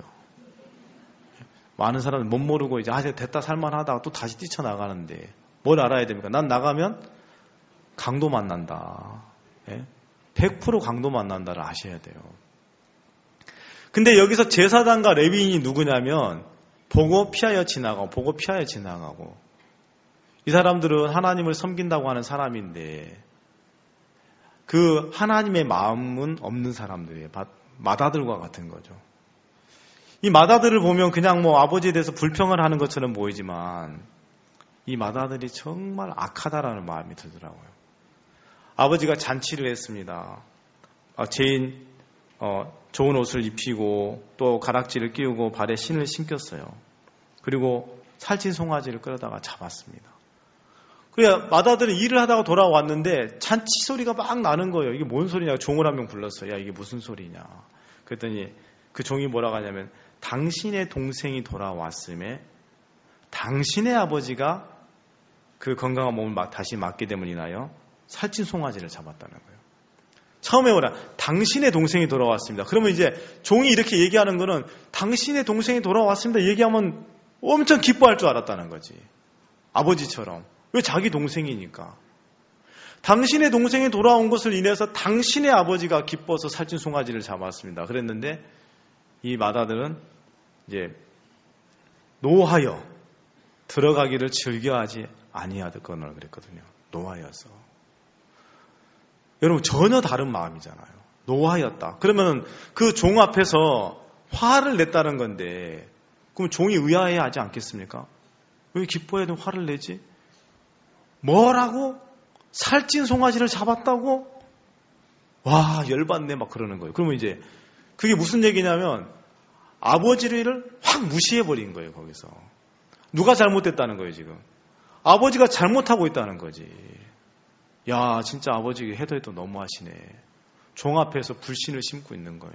많은 사람은 못 모르고 이제 아 됐다 살만하다가 또 다시 뛰쳐나가는데 뭘 알아야 됩니까? 난 나가면 강도 만난다. 예? 백 퍼센트 강도 만난다를 아셔야 돼요. 근데 여기서 제사장과 레위인이 누구냐면 보고 피하여 지나가고 보고 피하여 지나가고 이 사람들은 하나님을 섬긴다고 하는 사람인데 그 하나님의 마음은 없는 사람들이에요. 마다들과 같은 거죠. 이 마다들을 보면 그냥 뭐 아버지에 대해서 불평을 하는 것처럼 보이지만 이 마다들이 정말 악하다라는 마음이 들더라고요. 아버지가 잔치를 했습니다. 제인 어, 좋은 옷을 입히고 또 가락지를 끼우고 발에 신을 신겼어요. 그리고 살찐 송아지를 끌어다가 잡았습니다. 그래 마다들은 일을 하다가 돌아왔는데 잔치 소리가 막 나는 거예요. 이게 뭔 소리냐? 종을 한 명 불렀어요. 야 이게 무슨 소리냐? 그랬더니 그 종이 뭐라고 하냐면 당신의 동생이 돌아왔음에 당신의 아버지가 그 건강한 몸을 다시 맞게 됨을 인하여 살찐 송아지를 잡았다는 거예요. 처음에 뭐라 당신의 동생이 돌아왔습니다. 그러면 이제 종이 이렇게 얘기하는 거는 당신의 동생이 돌아왔습니다. 얘기하면 엄청 기뻐할 줄 알았다는 거지. 아버지처럼. 왜 자기 동생이니까. 당신의 동생이 돌아온 것을 인해서 당신의 아버지가 기뻐서 살찐 송아지를 잡았습니다. 그랬는데 이 마다들은 이제 노하여 들어가기를 즐겨하지 아니하거늘 그랬거든요. 노하여서. 여러분 전혀 다른 마음이잖아요. 노하였다. 그러면 그 종 앞에서 화를 냈다는 건데 그럼 종이 의아해하지 않겠습니까? 왜 기뻐해야 돼 화를 내지? 뭐라고? 살찐 송아지를 잡았다고? 와 열받네 막 그러는 거예요. 그러면 이제 그게 무슨 얘기냐면 아버지를 확 무시해버린 거예요. 거기서. 누가 잘못됐다는 거예요 지금. 아버지가 잘못하고 있다는 거지. 야 진짜 아버지 해도 해도 너무하시네. 종 앞에서 불신을 심고 있는 거예요.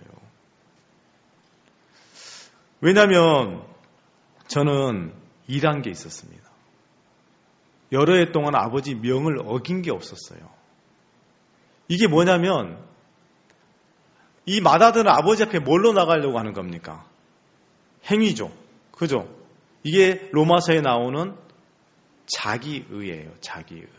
왜냐하면 저는 일한 게 있었습니다. 여러 해 동안 아버지 명을 어긴 게 없었어요. 이게 뭐냐면 이 맏아들은 아버지 앞에 뭘로 나가려고 하는 겁니까? 행위죠. 그죠? 이게 로마서에 나오는 자기의예요. 자기의.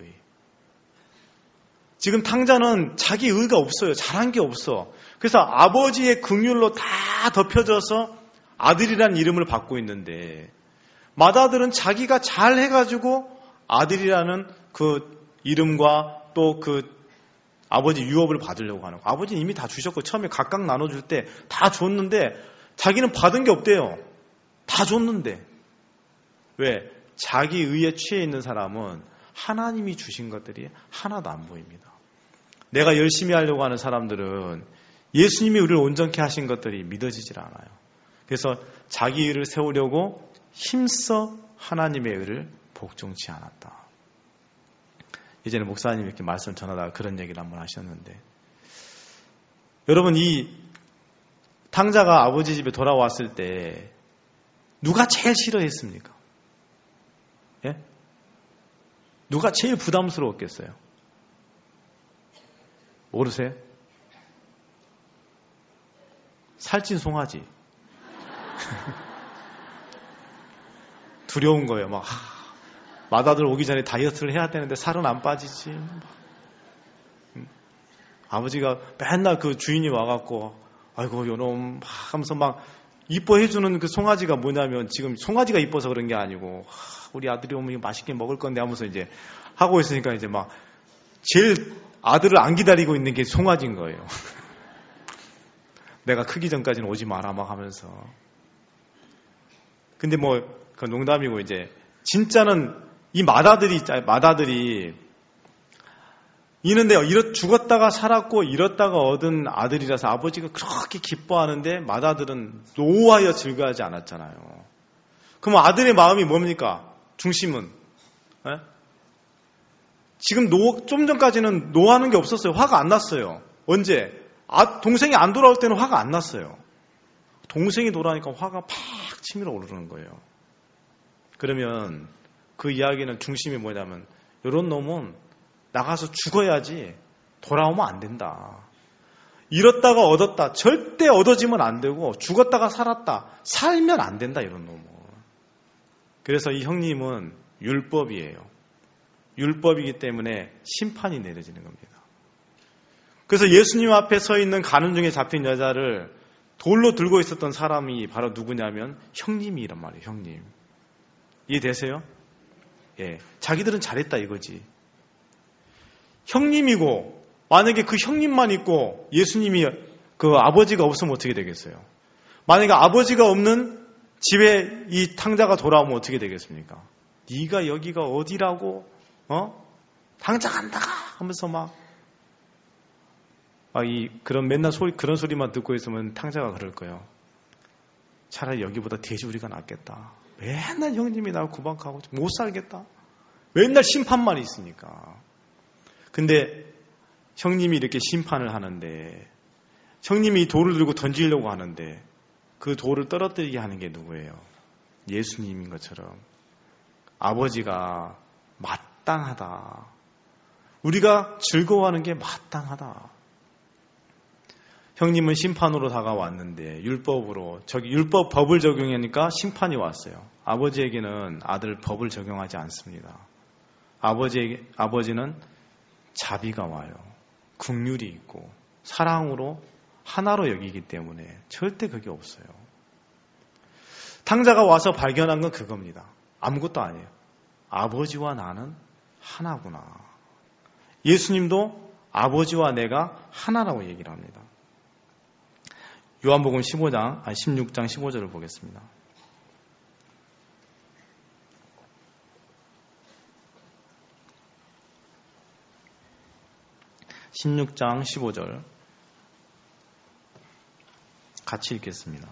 지금 탕자는 자기의가 없어요. 잘한 게 없어. 그래서 아버지의 긍휼로 다 덮여져서 아들이란 이름을 받고 있는데 맏아들은 자기가 잘 해가지고 아들이라는 그 이름과 또 그 아버지 유업을 받으려고 하는 거. 아버지는 이미 다 주셨고 처음에 각각 나눠줄 때 다 줬는데 자기는 받은 게 없대요. 다 줬는데. 왜? 자기 의에 취해 있는 사람은 하나님이 주신 것들이 하나도 안 보입니다. 내가 열심히 하려고 하는 사람들은 예수님이 우리를 온전케 하신 것들이 믿어지질 않아요. 그래서 자기 의를 세우려고 힘써 하나님의 의를 복종치 않았다. 예전에 목사님이 이렇게 말씀 전하다가 그런 얘기를 한번 하셨는데 여러분 이 탕자가 아버지 집에 돌아왔을 때 누가 제일 싫어했습니까? 예? 누가 제일 부담스러웠겠어요? 모르세요? 살찐 송아지. 두려운 거예요. 막 하, 맏아들 오기 전에 다이어트를 해야 되는데 살은 안 빠지지. 아버지가 맨날 그 주인이 와갖고 아이고 요놈 하면서 막 이뻐해주는 그 송아지가 뭐냐면 지금 송아지가 이뻐서 그런 게 아니고 하, 우리 아들이 오면 맛있게 먹을 건데 하면서 이제 하고 있으니까 이제 막 제일 아들을 안 기다리고 있는 게 송아지인 거예요. 내가 크기 전까지는 오지 마라 막 하면서. 근데 뭐 그 농담이고 이제 진짜는 이 맏아들이 맏아들이 이는데 이렇 죽었다가 살았고 잃었다가 얻은 아들이라서 아버지가 그렇게 기뻐하는데 맏아들은 노하여 즐거워하지 않았잖아요. 그럼 아들의 마음이 뭡니까? 중심은 에? 지금 노, 좀 전까지는 노하는 게 없었어요. 화가 안 났어요. 언제? 아, 동생이 안 돌아올 때는 화가 안 났어요. 동생이 돌아오니까 화가 팍 치밀어 오르는 거예요. 그러면 그 이야기는 중심이 뭐냐면 이런 놈은 나가서 죽어야지 돌아오면 안 된다. 잃었다가 얻었다. 절대 얻어지면 안 되고 죽었다가 살았다. 살면 안 된다 이런 놈은. 그래서 이 형님은 율법이에요. 율법이기 때문에 심판이 내려지는 겁니다. 그래서 예수님 앞에 서 있는 가늠 중에 잡힌 여자를 돌로 들고 있었던 사람이 바로 누구냐면 형님이란 말이에요. 형님. 이해되세요? 예, 자기들은 잘했다 이거지. 형님이고 만약에 그 형님만 있고 예수님이 그 아버지가 없으면 어떻게 되겠어요? 만약에 아버지가 없는 집에 이 탕자가 돌아오면 어떻게 되겠습니까? 네가 여기가 어디라고? 어? 당장 간다가 하면서 막, 아, 이, 그런 맨날 소리, 그런 소리만 듣고 있으면 탕자가 그럴 거예요. 차라리 여기보다 돼지우리가 낫겠다. 맨날 형님이 날 구박하고 못 살겠다. 맨날 심판만 있으니까. 근데 형님이 이렇게 심판을 하는데, 형님이 돌을 들고 던지려고 하는데, 그 돌을 떨어뜨리게 하는 게 누구예요? 예수님인 것처럼. 아버지가 마땅하다. 우리가 즐거워하는 게 마땅하다. 형님은 심판으로 다가왔는데 율법으로 저기 율법 법을 적용하니까 심판이 왔어요. 아버지에게는 아들 법을 적용하지 않습니다. 아버지에게 아버지는 자비가 와요. 긍휼이 있고 사랑으로 하나로 여기기 때문에 절대 그게 없어요. 탕자가 와서 발견한 건 그겁니다. 아무것도 아니에요. 아버지와 나는 하나구나. 예수님도 아버지와 내가 하나라고 얘기를 합니다. 요한복음 십오 장, 아니 십육 장 십오 절을 보겠습니다. 십육 장 십오 절 같이 읽겠습니다.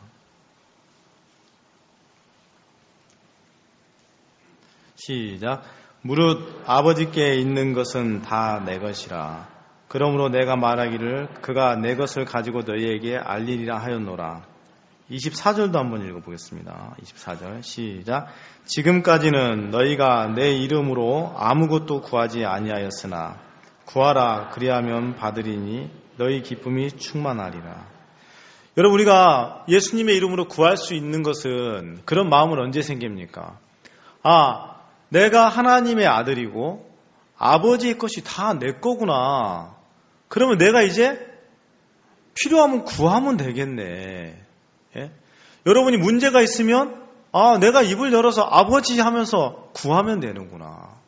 시작. 무릇 아버지께 있는 것은 다 내 것이라. 그러므로 내가 말하기를 그가 내 것을 가지고 너희에게 알리리라 하였노라. 이십사 절도 한번 읽어보겠습니다. 이십사 절 시작. 지금까지는 너희가 내 이름으로 아무것도 구하지 아니하였으나 구하라 그리하면 받으리니 너희 기쁨이 충만하리라. 여러분, 우리가 예수님의 이름으로 구할 수 있는 것은 그런 마음은 언제 생깁니까? 아, 내가 하나님의 아들이고 아버지의 것이 다 내 거구나. 그러면 내가 이제 필요하면 구하면 되겠네. 예? 여러분이 문제가 있으면 아, 내가 입을 열어서 아버지 하면서 구하면 되는구나.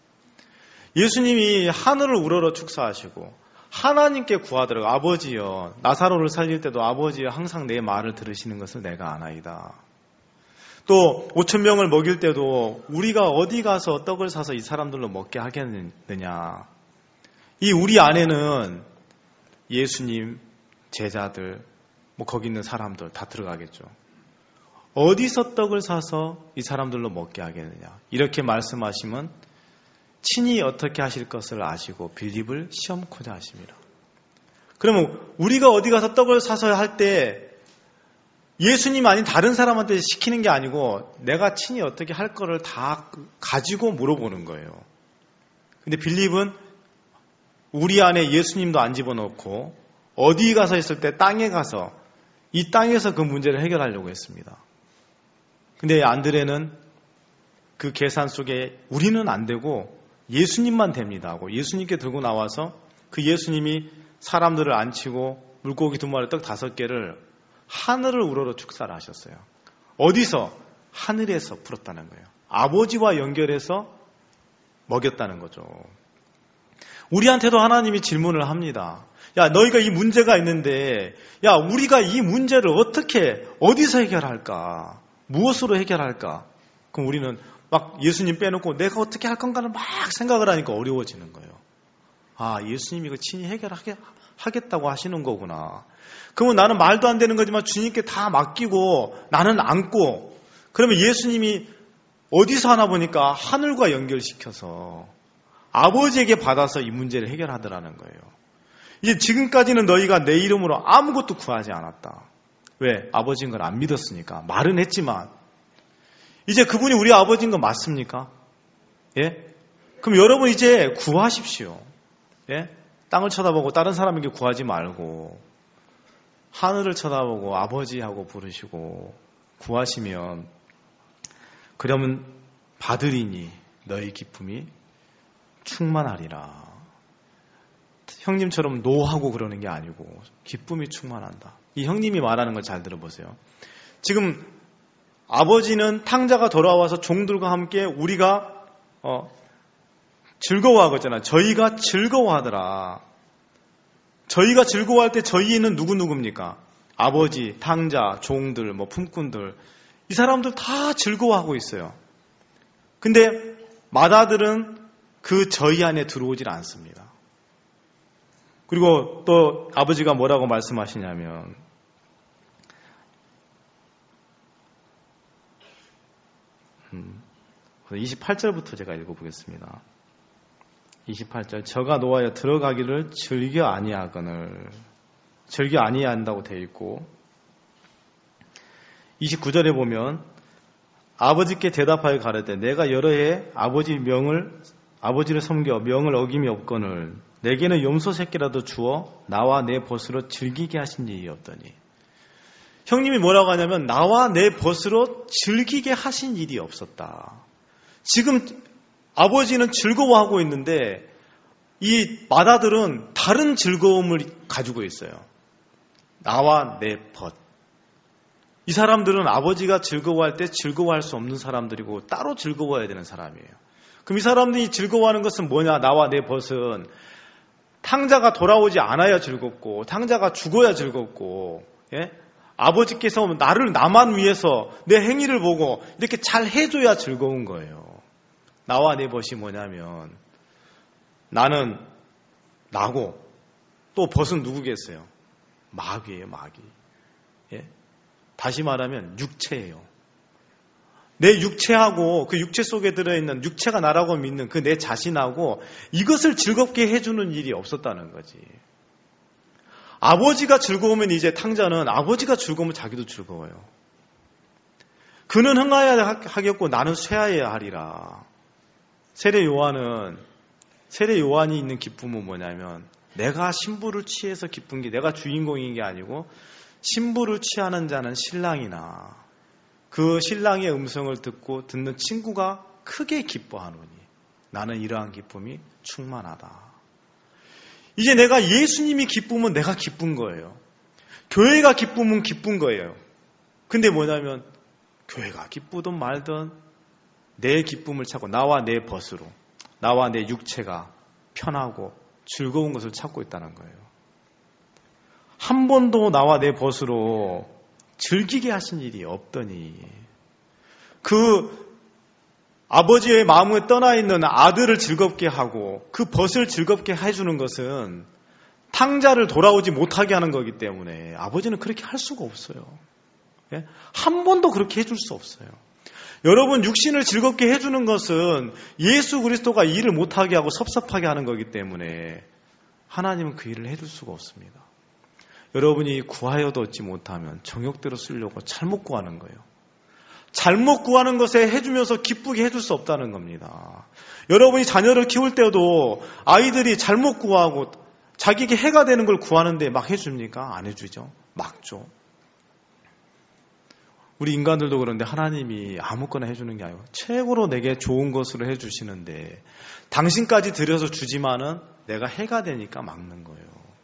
예수님이 하늘을 우러러 축사하시고 하나님께 구하더라고. 아버지여, 나사로를 살릴 때도 아버지여 항상 내 말을 들으시는 것을 내가 아나이다. 또 오천 명을 먹일 때도 우리가 어디 가서 떡을 사서 이 사람들로 먹게 하겠느냐. 이 우리 안에는 예수님, 제자들, 뭐 거기 있는 사람들 다 들어가겠죠. 어디서 떡을 사서 이 사람들로 먹게 하겠느냐. 이렇게 말씀하시면 친히 어떻게 하실 것을 아시고 빌립을 시험코자 하십니다. 그러면 우리가 어디 가서 떡을 사서 할 때 예수님 아닌 다른 사람한테 시키는 게 아니고 내가 친히 어떻게 할 거를 다 가지고 물어보는 거예요. 근데 빌립은 우리 안에 예수님도 안 집어넣고 어디 가서 있을 때 땅에 가서 이 땅에서 그 문제를 해결하려고 했습니다. 근데 안드레는 그 계산 속에 우리는 안 되고 예수님만 됩니다 하고 예수님께 들고 나와서 그 예수님이 사람들을 앉히고 물고기 두 마리 떡 다섯 개를 하늘을 우러러 축사를 하셨어요. 어디서? 하늘에서 풀었다는 거예요. 아버지와 연결해서 먹였다는 거죠. 우리한테도 하나님이 질문을 합니다. 야, 너희가 이 문제가 있는데 야, 우리가 이 문제를 어떻게 어디서 해결할까? 무엇으로 해결할까? 그럼 우리는 막 예수님 빼놓고 내가 어떻게 할 건가를 막 생각을 하니까 어려워지는 거예요. 아, 예수님이 그 친히 해결하겠다고 하시는 거구나. 그러면 나는 말도 안 되는 거지만 주님께 다 맡기고 나는 안고, 그러면 예수님이 어디서 하나 보니까 하늘과 연결시켜서 아버지에게 받아서 이 문제를 해결하더라는 거예요. 이제 지금까지는 너희가 내 이름으로 아무것도 구하지 않았다. 왜? 아버지인 걸 안 믿었으니까. 말은 했지만 이제 그분이 우리 아버지인 거 맞습니까? 예? 그럼 여러분 이제 구하십시오. 예? 땅을 쳐다보고 다른 사람에게 구하지 말고 하늘을 쳐다보고 아버지하고 부르시고 구하시면 그러면 받으리니 너희 기쁨이 충만하리라. 형님처럼 노하고 그러는 게 아니고 기쁨이 충만한다. 이 형님이 말하는 걸 잘 들어보세요. 지금 아버지는 탕자가 돌아와서 종들과 함께 우리가 어, 즐거워하고 있잖아요. 저희가 즐거워하더라. 저희가 즐거워할 때 저희는 누구누구입니까? 아버지, 탕자, 종들, 뭐 품꾼들. 이 사람들 다 즐거워하고 있어요. 근데 마다들은 그 저희 안에 들어오질 않습니다. 그리고 또 아버지가 뭐라고 말씀하시냐면 음, 이십팔 절부터 제가 읽어보겠습니다. 이십팔 절 저가 노하여 들어가기를 즐겨 아니하거늘 즐겨 아니한다고 되어 있고 이십구 절에 보면 아버지께 대답하여 가르되 내가 여러 해 아버지 명을 아버지를 섬겨 명을 어김이 없거늘 내게는 염소 새끼라도 주어 나와 내 벗으로 즐기게 하신 일이 없더니. 형님이 뭐라고 하냐면 나와 내 벗으로 즐기게 하신 일이 없었다. 지금 아버지는 즐거워하고 있는데 이 마다들은 다른 즐거움을 가지고 있어요. 나와 내 벗. 이 사람들은 아버지가 즐거워할 때 즐거워할 수 없는 사람들이고 따로 즐거워해야 되는 사람이에요. 그럼 이 사람들이 즐거워하는 것은 뭐냐? 나와 내 벗은 탕자가 돌아오지 않아야 즐겁고 탕자가 죽어야 즐겁고, 예? 아버지께서 나를 나만 위해서 내 행위를 보고 이렇게 잘 해줘야 즐거운 거예요. 나와 내 벗이 뭐냐면 나는 나고 또 벗은 누구겠어요? 마귀예요, 마귀. 예? 다시 말하면 육체예요. 내 육체하고 그 육체 속에 들어있는 육체가 나라고 믿는 그 내 자신하고 이것을 즐겁게 해주는 일이 없었다는 거지. 아버지가 즐거우면 이제 탕자는 아버지가 즐거우면 자기도 즐거워요. 그는 흥하여야 하겠고 나는 쇠하여야 하리라. 세례 요한은 세례 요한이 있는 기쁨은 뭐냐면 내가 신부를 취해서 기쁜 게 내가 주인공인 게 아니고 신부를 취하는 자는 신랑이나 그 신랑의 음성을 듣고 듣는 친구가 크게 기뻐하노니 나는 이러한 기쁨이 충만하다. 이제 내가 예수님이 기쁘면 내가 기쁜 거예요. 교회가 기쁘면 기쁜 거예요. 근데 뭐냐면 교회가 기쁘든 말든 내 기쁨을 찾고 나와 내 벗으로 나와 내 육체가 편하고 즐거운 것을 찾고 있다는 거예요. 한 번도 나와 내 벗으로 즐기게 하신 일이 없더니 그 아버지의 마음에 떠나 있는 아들을 즐겁게 하고 그 벗을 즐겁게 해주는 것은 탕자를 돌아오지 못하게 하는 거기 때문에 아버지는 그렇게 할 수가 없어요. 예? 한 번도 그렇게 해줄 수 없어요. 여러분, 육신을 즐겁게 해주는 것은 예수 그리스도가 일을 못하게 하고 섭섭하게 하는 거기 때문에 하나님은 그 일을 해줄 수가 없습니다. 여러분이 구하여도 얻지 못하면 정욕대로 쓰려고 잘못 구하는 거예요. 잘못 구하는 것에 해주면서 기쁘게 해줄 수 없다는 겁니다. 여러분이 자녀를 키울 때도 아이들이 잘못 구하고 자기에게 해가 되는 걸 구하는데 막 해줍니까? 안 해주죠. 막죠. 우리 인간들도 그런데 하나님이 아무거나 해주는 게 아니고 최고로 내게 좋은 것으로 해주시는데 당신까지 들여서 주지만은 내가 해가 되니까 막는 거예요.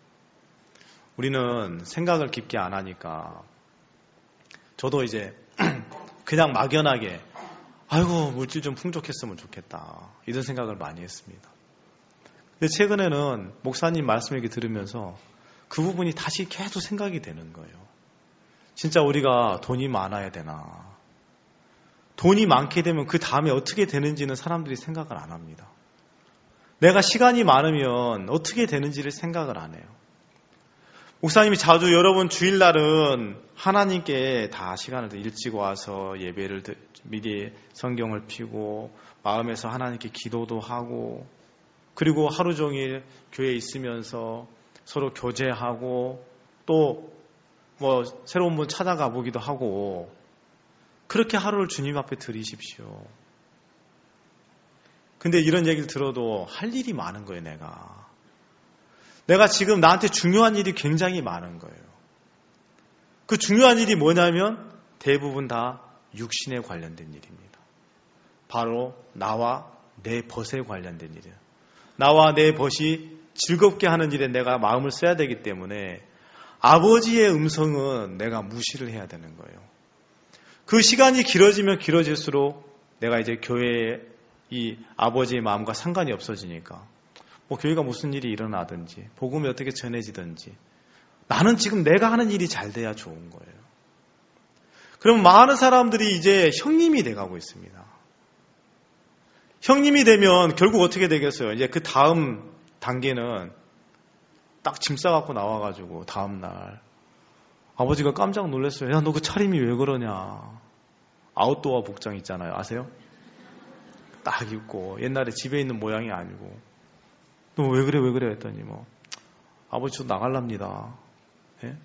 우리는 생각을 깊게 안 하니까 저도 이제 그냥 막연하게 아이고 물질 좀 풍족했으면 좋겠다 이런 생각을 많이 했습니다. 근데 최근에는 목사님 말씀 얘기 들으면서 그 부분이 다시 계속 생각이 되는 거예요. 진짜 우리가 돈이 많아야 되나? 돈이 많게 되면 그 다음에 어떻게 되는지는 사람들이 생각을 안 합니다. 내가 시간이 많으면 어떻게 되는지를 생각을 안 해요. 목사님이 자주 여러분 주일날은 하나님께 다 시간을 일찍 와서 예배를 미리 성경을 펴고 마음에서 하나님께 기도도 하고 그리고 하루 종일 교회에 있으면서 서로 교제하고 또 뭐 새로운 분 찾아가 보기도 하고 그렇게 하루를 주님 앞에 드리십시오. 근데 이런 얘기를 들어도 할 일이 많은 거예요. 내가 내가 지금 나한테 중요한 일이 굉장히 많은 거예요. 그 중요한 일이 뭐냐면 대부분 다 육신에 관련된 일입니다. 바로 나와 내 벗에 관련된 일이에요. 나와 내 벗이 즐겁게 하는 일에 내가 마음을 써야 되기 때문에 아버지의 음성은 내가 무시를 해야 되는 거예요. 그 시간이 길어지면 길어질수록 내가 이제 교회에 이 아버지의 마음과 상관이 없어지니까 뭐 교회가 무슨 일이 일어나든지 복음이 어떻게 전해지든지 나는 지금 내가 하는 일이 잘 돼야 좋은 거예요. 그럼 많은 사람들이 이제 형님이 돼가고 있습니다. 형님이 되면 결국 어떻게 되겠어요? 이제 그 다음 단계는 딱 짐 싸갖고 나와가지고 다음날 아버지가 깜짝 놀랐어요. 야, 너 그 차림이 왜 그러냐. 아웃도어 복장 있잖아요. 아세요? 딱 입고 옛날에 집에 있는 모양이 아니고 너 왜 그래 왜 그래 했더니 뭐 아버지 저 나갈랍니다. 예?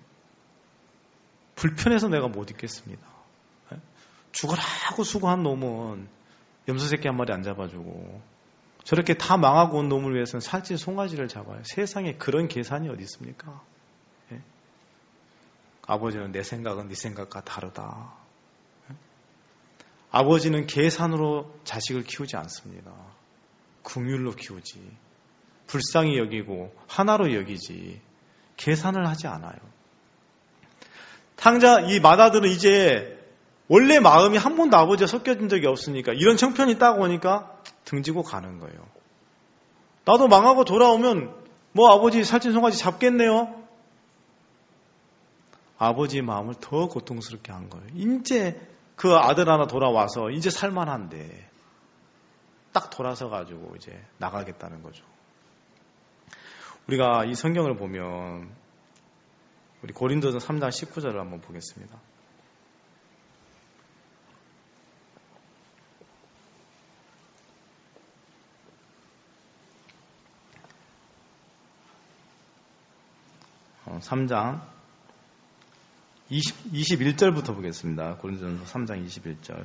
불편해서 내가 못 있겠습니다. 예? 죽어라고 수고한 놈은 염소 새끼 한 마리 안 잡아주고 저렇게 다 망하고 온 놈을 위해서는 살찐 송아지를 잡아요. 세상에 그런 계산이 어디 있습니까? 예? 아버지는 내 생각은 네 생각과 다르다. 예? 아버지는 계산으로 자식을 키우지 않습니다. 긍휼로 키우지. 불쌍히 여기고 하나로 여기지. 계산을 하지 않아요. 탕자, 이 마다들은 이제 원래 마음이 한 번도 아버지와 섞여진 적이 없으니까 이런 형편이 딱 오니까 등지고 가는 거예요. 나도 망하고 돌아오면 뭐 아버지 살찐 송아지 잡겠네요. 아버지의 마음을 더 고통스럽게 한 거예요. 이제 그 아들 하나 돌아와서 이제 살만한데 딱 돌아서 가지고 이제 나가겠다는 거죠. 우리가 이 성경을 보면 우리 고린도서 삼 장 십구 절을 한번 보겠습니다. 삼 장 이십, 이십일 절부터 보겠습니다. 고린도전서 삼 장 이십일 절.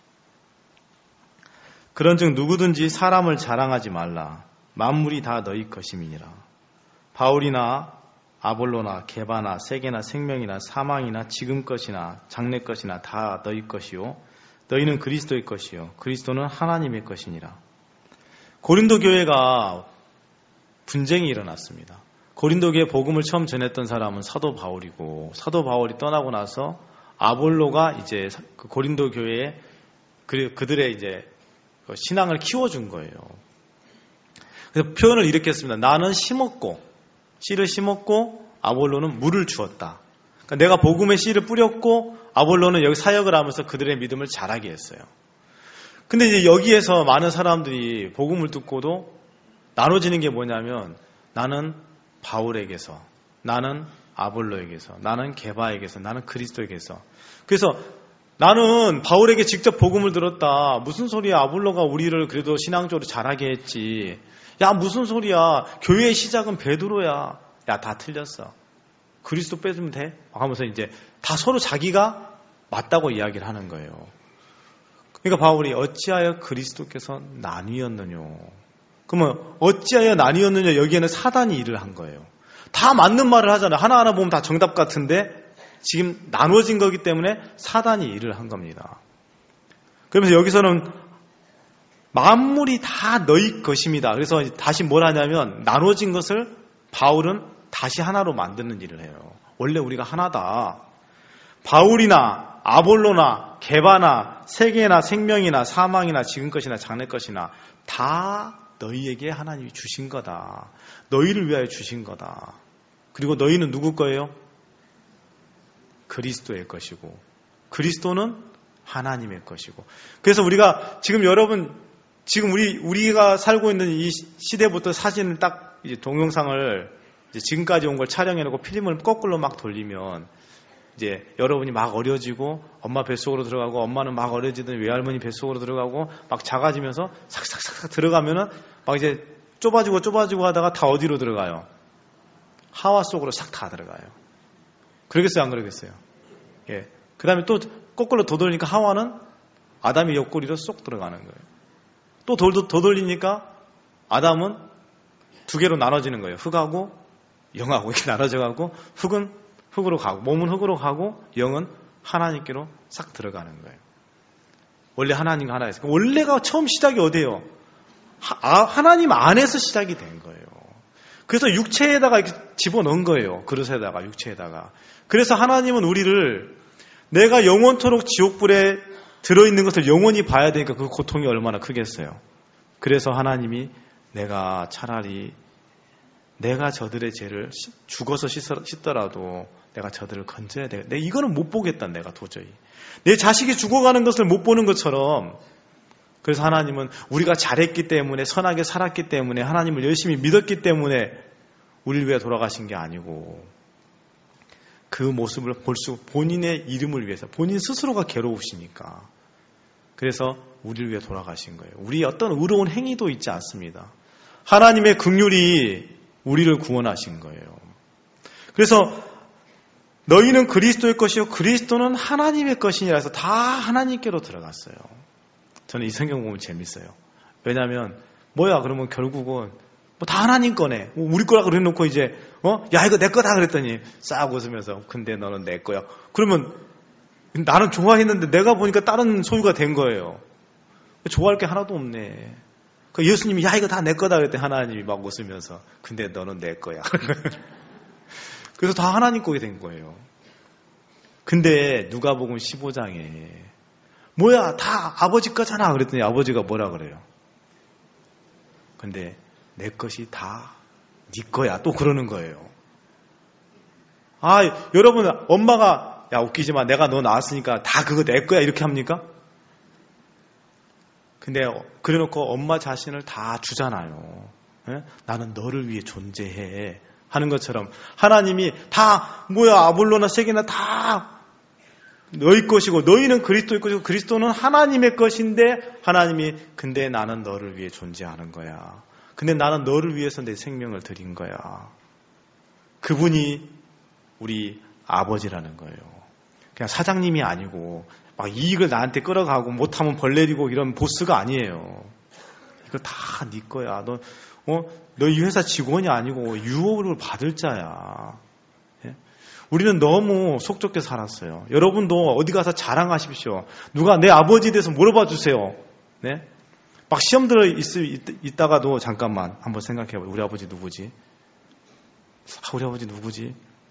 그런즉 누구든지 사람을 자랑하지 말라. 만물이 다 너희 것임이니라. 바울이나 아볼로나 게바나 세계나 생명이나 사망이나 지금 것이나 장래 것이나 다 너희 것이요 너희는 그리스도의 것이요 그리스도는 하나님의 것이니라. 고린도 교회가 분쟁이 일어났습니다. 고린도 교회 복음을 처음 전했던 사람은 사도 바울이고 사도 바울이 떠나고 나서 아볼로가 이제 고린도 교회에 그들의 이제 신앙을 키워준 거예요. 그래서 표현을 이렇게 했습니다. 나는 심었고 씨를 심었고 아볼로는 물을 주었다. 그러니까 내가 복음의 씨를 뿌렸고 아볼로는 여기 사역을 하면서 그들의 믿음을 자라게 했어요. 근데 이제 여기에서 많은 사람들이 복음을 듣고도 나눠지는 게 뭐냐면 나는 바울에게서, 나는 아볼로에게서, 나는 게바에게서, 나는 그리스도에게서. 그래서 나는 바울에게 직접 복음을 들었다. 무슨 소리야? 아볼로가 우리를 그래도 신앙적으로 잘하게 했지. 야, 무슨 소리야? 교회의 시작은 베드로야. 야, 다 틀렸어. 그리스도 빼주면 돼? 하면서 이제 다 서로 자기가 맞다고 이야기를 하는 거예요. 그러니까 바울이 어찌하여 그리스도께서 나뉘었느냐. 그러면 어찌하여 나뉘었느냐, 여기에는 사단이 일을 한 거예요. 다 맞는 말을 하잖아요. 하나하나 보면 다 정답 같은데 지금 나눠진 거기 때문에 사단이 일을 한 겁니다. 그러면서 여기서는 만물이 다 너희 것입니다. 그래서 다시 뭘 하냐면 나눠진 것을 바울은 다시 하나로 만드는 일을 해요. 원래 우리가 하나다. 바울이나 아볼로나 게바나 세계나 생명이나 사망이나 지금 것이나 장래 것이나 다 너희에게 하나님이 주신 거다. 너희를 위하여 주신 거다. 그리고 너희는 누구 거예요? 그리스도의 것이고 그리스도는 하나님의 것이고. 그래서 우리가 지금 여러분 지금 우리 우리가 살고 있는 이 시대부터 사진을 딱 이제 동영상을 이제 지금까지 온 걸 촬영해놓고 필름을 거꾸로 막 돌리면 이제 여러분이 막 어려지고 엄마 뱃속으로 들어가고 엄마는 막 어려지던 외할머니 뱃속으로 들어가고 막 작아지면서 삭삭삭 들어가면은 막 이제 좁아지고 좁아지고 하다가 다 어디로 들어가요? 하와 속으로 싹 다 들어가요. 그러겠어요? 안 그러겠어요? 예. 그 다음에 또 거꾸로 더 돌리니까 하와는 아담의 옆구리로 쏙 들어가는 거예요. 또 더, 더 돌리니까 아담은 두 개로 나눠지는 거예요. 흙하고 영하고 이렇게 나눠져가고 흙은 흙으로 가고 몸은 흙으로 가고 영은 하나님께로 싹 들어가는 거예요. 원래 하나님과 하나였어요. 원래가 처음 시작이 어디예요? 하, 하나님 안에서 시작이 된 거예요. 그래서 육체에다가 이렇게 집어넣은 거예요. 그릇에다가 육체에다가. 그래서 하나님은 우리를 내가 영원토록 지옥불에 들어있는 것을 영원히 봐야 되니까 그 고통이 얼마나 크겠어요. 그래서 하나님이 내가 차라리 내가 저들의 죄를 죽어서 씻더라도 내가 저들을 건져야 돼. 내 이거는 못 보겠다. 내가 도저히. 내 자식이 죽어가는 것을 못 보는 것처럼. 그래서 하나님은 우리가 잘했기 때문에 선하게 살았기 때문에 하나님을 열심히 믿었기 때문에 우리를 위해 돌아가신 게 아니고 그 모습을 볼 수 본인의 이름을 위해서 본인 스스로가 괴로우시니까 그래서 우리를 위해 돌아가신 거예요. 우리의 어떤 의로운 행위도 있지 않습니다. 하나님의 긍휼이 우리를 구원하신 거예요. 그래서 너희는 그리스도의 것이요 그리스도는 하나님의 것이니라 해서 다 하나님께로 들어갔어요. 저는 이 성경 보면 재밌어요. 왜냐하면 뭐야 그러면 결국은 뭐 다 하나님 거네. 우리 거라 그래놓고 이제 어? 야 이거 내 거다 그랬더니 싹 웃으면서 근데 너는 내 거야. 그러면 나는 좋아했는데 내가 보니까 다른 소유가 된 거예요. 좋아할 게 하나도 없네. 그 예수님이 야 이거 다 내 거다 그랬더니 하나님이 막 웃으면서 근데 너는 내 거야. 그래서 다 하나님 거게 된 거예요. 근데 누가복음 십오 장에 뭐야 다 아버지 거잖아 그랬더니 아버지가 뭐라 그래요? 근데 내 것이 다 네 거야 또 그러는 거예요. 아 여러분 엄마가 야 웃기지 마 내가 너 낳았으니까 다 그거 내 거야 이렇게 합니까? 근데 그래놓고 엄마 자신을 다 주잖아요. 예? 나는 너를 위해 존재해 하는 것처럼 하나님이 다 뭐야 아볼로나 세계나 다 너희 것이고 너희는 그리스도의 것이고 그리스도는 하나님의 것인데 하나님이 근데 나는 너를 위해 존재하는 거야. 근데 나는 너를 위해서 내 생명을 드린 거야. 그분이 우리 아버지라는 거예요. 그냥 사장님이 아니고 막 이익을 나한테 끌어가고 못하면 벌 내리고 이런 보스가 아니에요. 이거 다 네 거야. 너, 어, 너 이 회사 직원이 아니고 유업을 받을 자야. 예? 우리는 너무 속좁게 살았어요. 여러분도 어디 가서 자랑하십시오. 누가 내 아버지에 대해서 물어봐 주세요. 네? 막 시험 들어 있, 있다가도 잠깐만 한번 생각해봐요. 우리 아버지 누구지? 아, 우리 아버지 누구지?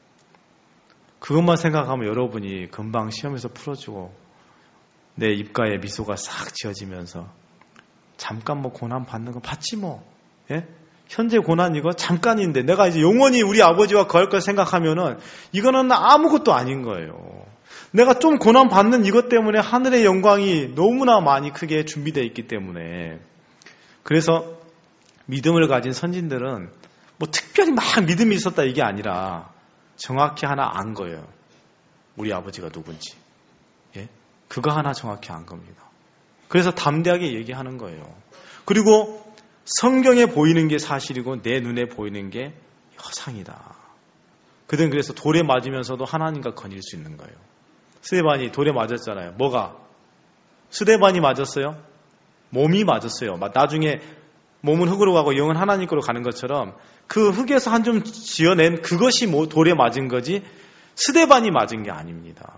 그것만 생각하면 여러분이 금방 시험에서 풀어주고 내 입가에 미소가 싹 지어지면서 잠깐 뭐 고난 받는 거 받지 뭐. 예? 현재 고난 이거 잠깐인데 내가 이제 영원히 우리 아버지와 거할 걸 생각하면은 이거는 아무것도 아닌 거예요. 내가 좀 고난 받는 이것 때문에 하늘의 영광이 너무나 많이 크게 준비되어 있기 때문에 그래서 믿음을 가진 선진들은 뭐 특별히 막 믿음이 있었다 이게 아니라 정확히 하나 안 거예요. 우리 아버지가 누군지. 예? 그거 하나 정확히 안 겁니다. 그래서 담대하게 얘기하는 거예요. 그리고 성경에 보이는 게 사실이고 내 눈에 보이는 게 허상이다. 그들은 그래서 돌에 맞으면서도 하나님과 거닐 수 있는 거예요. 스데반이 돌에 맞았잖아요. 뭐가? 스데반이 맞았어요? 몸이 맞았어요. 나중에 몸은 흙으로 가고 영은 하나님 거로 가는 것처럼 그 흙에서 한 점 지어낸 그것이 돌에 맞은 거지 스데반이 맞은 게 아닙니다.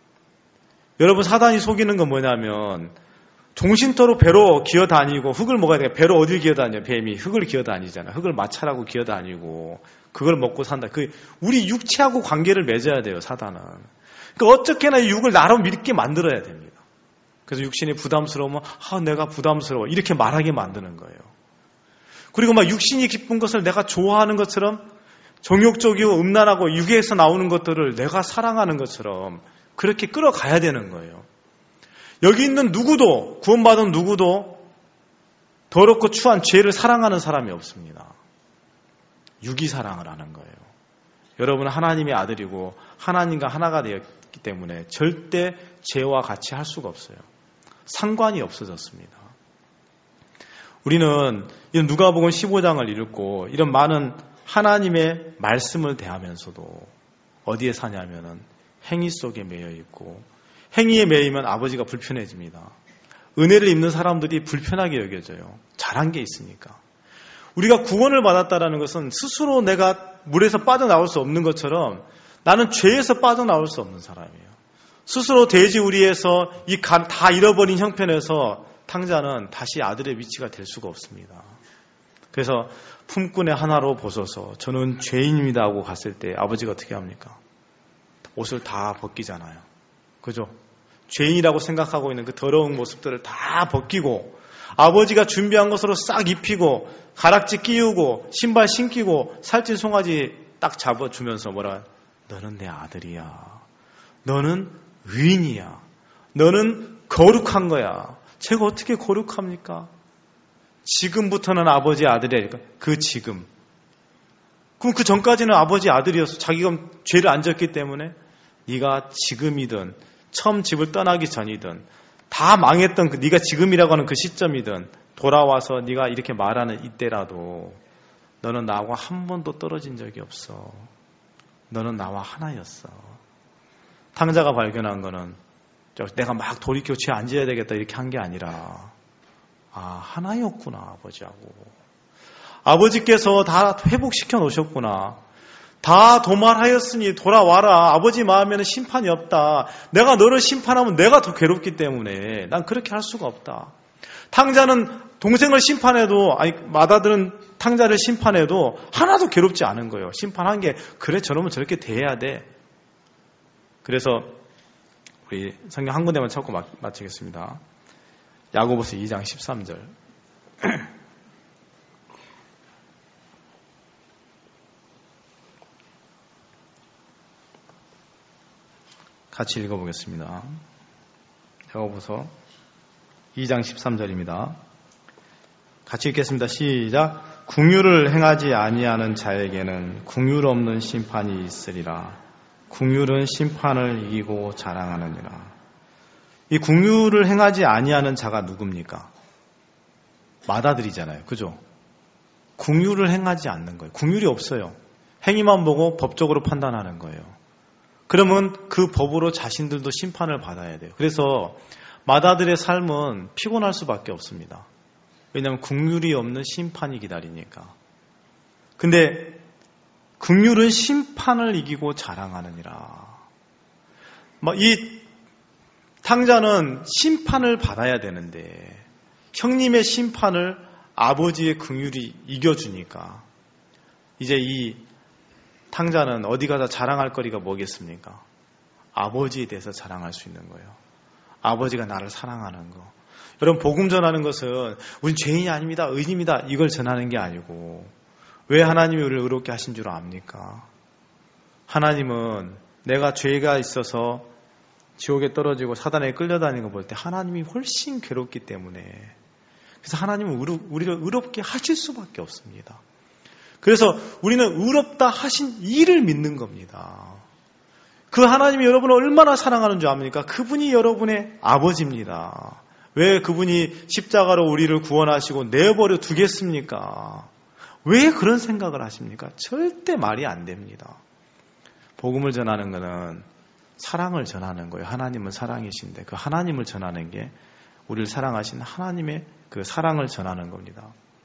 여러분 사단이 속이는 건 뭐냐면 종신토로 배로 기어다니고 흙을 먹어야 돼요. 배로 어딜 기어다녀요? 뱀이 흙을 기어다니잖아요. 흙을 마찰하고 기어다니고 그걸 먹고 산다. 그 우리 육체하고 관계를 맺어야 돼요. 사단은. 그러니까 어떻게나 육을 나로 믿게 만들어야 됩니다. 그래서 육신이 부담스러우면 아 내가 부담스러워 이렇게 말하게 만드는 거예요. 그리고 막 육신이 기쁜 것을 내가 좋아하는 것처럼 정욕적이고 음란하고 육에서 나오는 것들을 내가 사랑하는 것처럼 그렇게 끌어가야 되는 거예요. 여기 있는 누구도 구원받은 누구도 더럽고 추한 죄를 사랑하는 사람이 없습니다. 육이 사랑을 하는 거예요. 여러분은 하나님의 아들이고 하나님과 하나가 되었기 때문에 절대 죄와 같이 할 수가 없어요. 상관이 없어졌습니다. 우리는 이런 누가복음 십오 장을 읽고 이런 많은 하나님의 말씀을 대하면서도 어디에 사냐면은 행위 속에 매여 있고 행위에 매이면 아버지가 불편해집니다. 은혜를 입는 사람들이 불편하게 여겨져요. 잘한 게 있으니까. 우리가 구원을 받았다는 것은 스스로 내가 물에서 빠져나올 수 없는 것처럼 나는 죄에서 빠져나올 수 없는 사람이에요. 스스로 돼지우리에서 이 다 잃어버린 형편에서 탕자는 다시 아들의 위치가 될 수가 없습니다. 그래서 품꾼의 하나로 보소서 저는 죄인입니다 하고 갔을 때 아버지가 어떻게 합니까? 옷을 다 벗기잖아요. 그죠? 죄인이라고 생각하고 있는 그 더러운 모습들을 다 벗기고 아버지가 준비한 것으로 싹 입히고 가락지 끼우고 신발 신기고 살찐 송아지 딱 잡아주면서 뭐라 너는 내 아들이야. 너는 의인이야. 너는 거룩한 거야. 제가 어떻게 거룩합니까? 지금부터는 아버지 아들이니까 그 지금. 그럼 그 전까지는 아버지 아들이었어. 자기가 죄를 안 졌기 때문에 네가 지금이든 처음 집을 떠나기 전이든 다 망했던 그 네가 지금이라고 하는 그 시점이든 돌아와서 네가 이렇게 말하는 이때라도 너는 나하고 한 번도 떨어진 적이 없어. 너는 나와 하나였어. 탕자가 발견한 거는 내가 막 돌이켜 죄 안 지어야 되겠다 이렇게 한 게 아니라 아 하나였구나 아버지하고. 아버지께서 다 회복시켜 놓으셨구나. 다 도말하였으니 돌아와라. 아버지 마음에는 심판이 없다. 내가 너를 심판하면 내가 더 괴롭기 때문에 난 그렇게 할 수가 없다. 탕자는 동생을 심판해도 아니 맏아들은 탕자를 심판해도 하나도 괴롭지 않은 거예요. 심판한 게 그래 저러면 저렇게 대해야 돼. 그래서 우리 성경 한 군데만 찾고 마치겠습니다. 야고보서 이 장 십삼 절. 같이 읽어보겠습니다. 야고보서 이 장 십삼 절입니다. 같이 읽겠습니다. 시작. 긍휼을 행하지 아니하는 자에게는 긍휼 없는 심판이 있으리라. 긍휼은 심판을 이기고 자랑하느니라. 이 긍휼을 행하지 아니하는 자가 누굽니까? 맏아들이잖아요. 그죠? 긍휼을 행하지 않는 거예요. 긍휼이 없어요. 행위만 보고 법적으로 판단하는 거예요. 그러면 그 법으로 자신들도 심판을 받아야 돼요. 그래서 맏아들의 삶은 피곤할 수밖에 없습니다. 왜냐하면 긍휼이 없는 심판이 기다리니까. 근데 긍휼은 심판을 이기고 자랑하느니라. 이 탕자는 심판을 받아야 되는데 형님의 심판을 아버지의 긍휼이 이겨주니까 이제 이 탕자는 어디 가서 자랑할 거리가 뭐겠습니까? 아버지에 대해서 자랑할 수 있는 거예요. 아버지가 나를 사랑하는 거. 여러분, 복음 전하는 것은 우린 죄인이 아닙니다, 의인입니다, 이걸 전하는 게 아니고 왜 하나님이 우리를 의롭게 하신 줄 압니까? 하나님은 내가 죄가 있어서 지옥에 떨어지고 사단에 끌려다니는 거 볼 때 하나님이 훨씬 괴롭기 때문에, 그래서 하나님은 우리를 의롭게 하실 수밖에 없습니다. 그래서 우리는 의롭다 하신 이를 믿는 겁니다. 그 하나님이 여러분을 얼마나 사랑하는 줄 압니까? 그분이 여러분의 아버지입니다. 왜 그분이 십자가로 우리를 구원하시고 내버려 두겠습니까? 왜 그런 생각을 하십니까? 절대 말이 안 됩니다. 복음을 전하는 것은 사랑을 전하는 거예요. 하나님은 사랑이신데 그 하나님을 전하는 게 우리를 사랑하신 하나님의 그 사랑을 전하는 겁니다.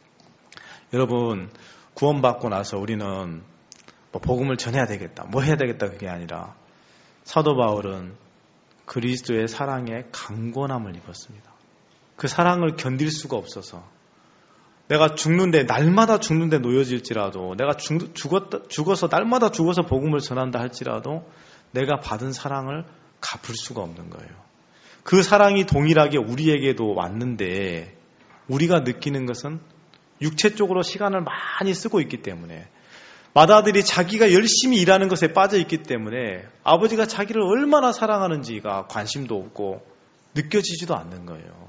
여러분, 구원받고 나서 우리는 뭐 복음을 전해야 되겠다, 뭐 해야 되겠다, 그게 아니라 사도 바울은 그리스도의 사랑에 강권함을 입었습니다. 그 사랑을 견딜 수가 없어서 내가 죽는데, 날마다 죽는데 놓여질지라도, 내가 죽, 죽었다, 죽어서 날마다 죽어서 복음을 전한다 할지라도 내가 받은 사랑을 갚을 수가 없는 거예요. 그 사랑이 동일하게 우리에게도 왔는데 우리가 느끼는 것은 육체적으로 시간을 많이 쓰고 있기 때문에, 맏아들이 자기가 열심히 일하는 것에 빠져 있기 때문에 아버지가 자기를 얼마나 사랑하는지가 관심도 없고 느껴지지도 않는 거예요.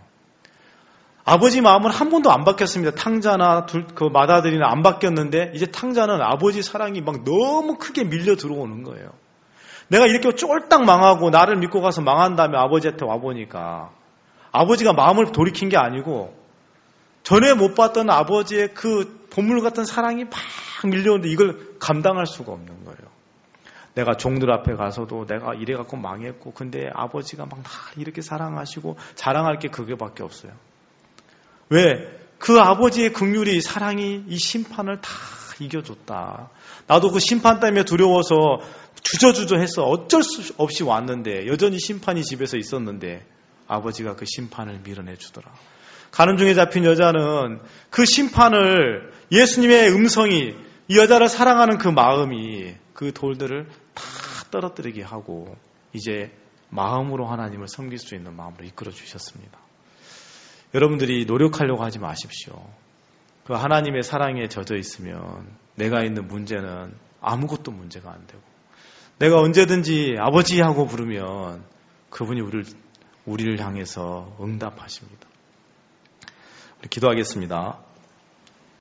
아버지 마음은 한 번도 안 바뀌었습니다. 탕자나 둘, 그 맏아들이나 안 바뀌었는데 이제 탕자는 아버지 사랑이 막 너무 크게 밀려 들어오는 거예요. 내가 이렇게 쫄딱 망하고 나를 믿고 가서 망한 다음에 아버지한테 와보니까 아버지가 마음을 돌이킨 게 아니고 전에 못 봤던 아버지의 그 보물 같은 사랑이 막 밀려오는데 이걸 감당할 수가 없는 거예요. 내가 종들 앞에 가서도 내가 이래갖고 망했고, 근데 아버지가 막 나 이렇게 사랑하시고 자랑할 게 그게밖에 없어요. 왜? 그 아버지의 긍휼이, 사랑이 이 심판을 다 이겨줬다. 나도 그 심판 때문에 두려워서 주저주저 해서 어쩔 수 없이 왔는데, 여전히 심판이 집에서 있었는데 아버지가 그 심판을 밀어내 주더라. 가는 중에 잡힌 여자는 그 심판을, 예수님의 음성이, 이 여자를 사랑하는 그 마음이 그 돌들을 다 떨어뜨리게 하고 이제 마음으로 하나님을 섬길 수 있는 마음으로 이끌어 주셨습니다. 여러분들이 노력하려고 하지 마십시오. 그 하나님의 사랑에 젖어 있으면 내가 있는 문제는 아무것도 문제가 안 되고, 내가 언제든지 아버지 하고 부르면 그분이 우리를, 우리를 향해서 응답하십니다. 우리 기도하겠습니다.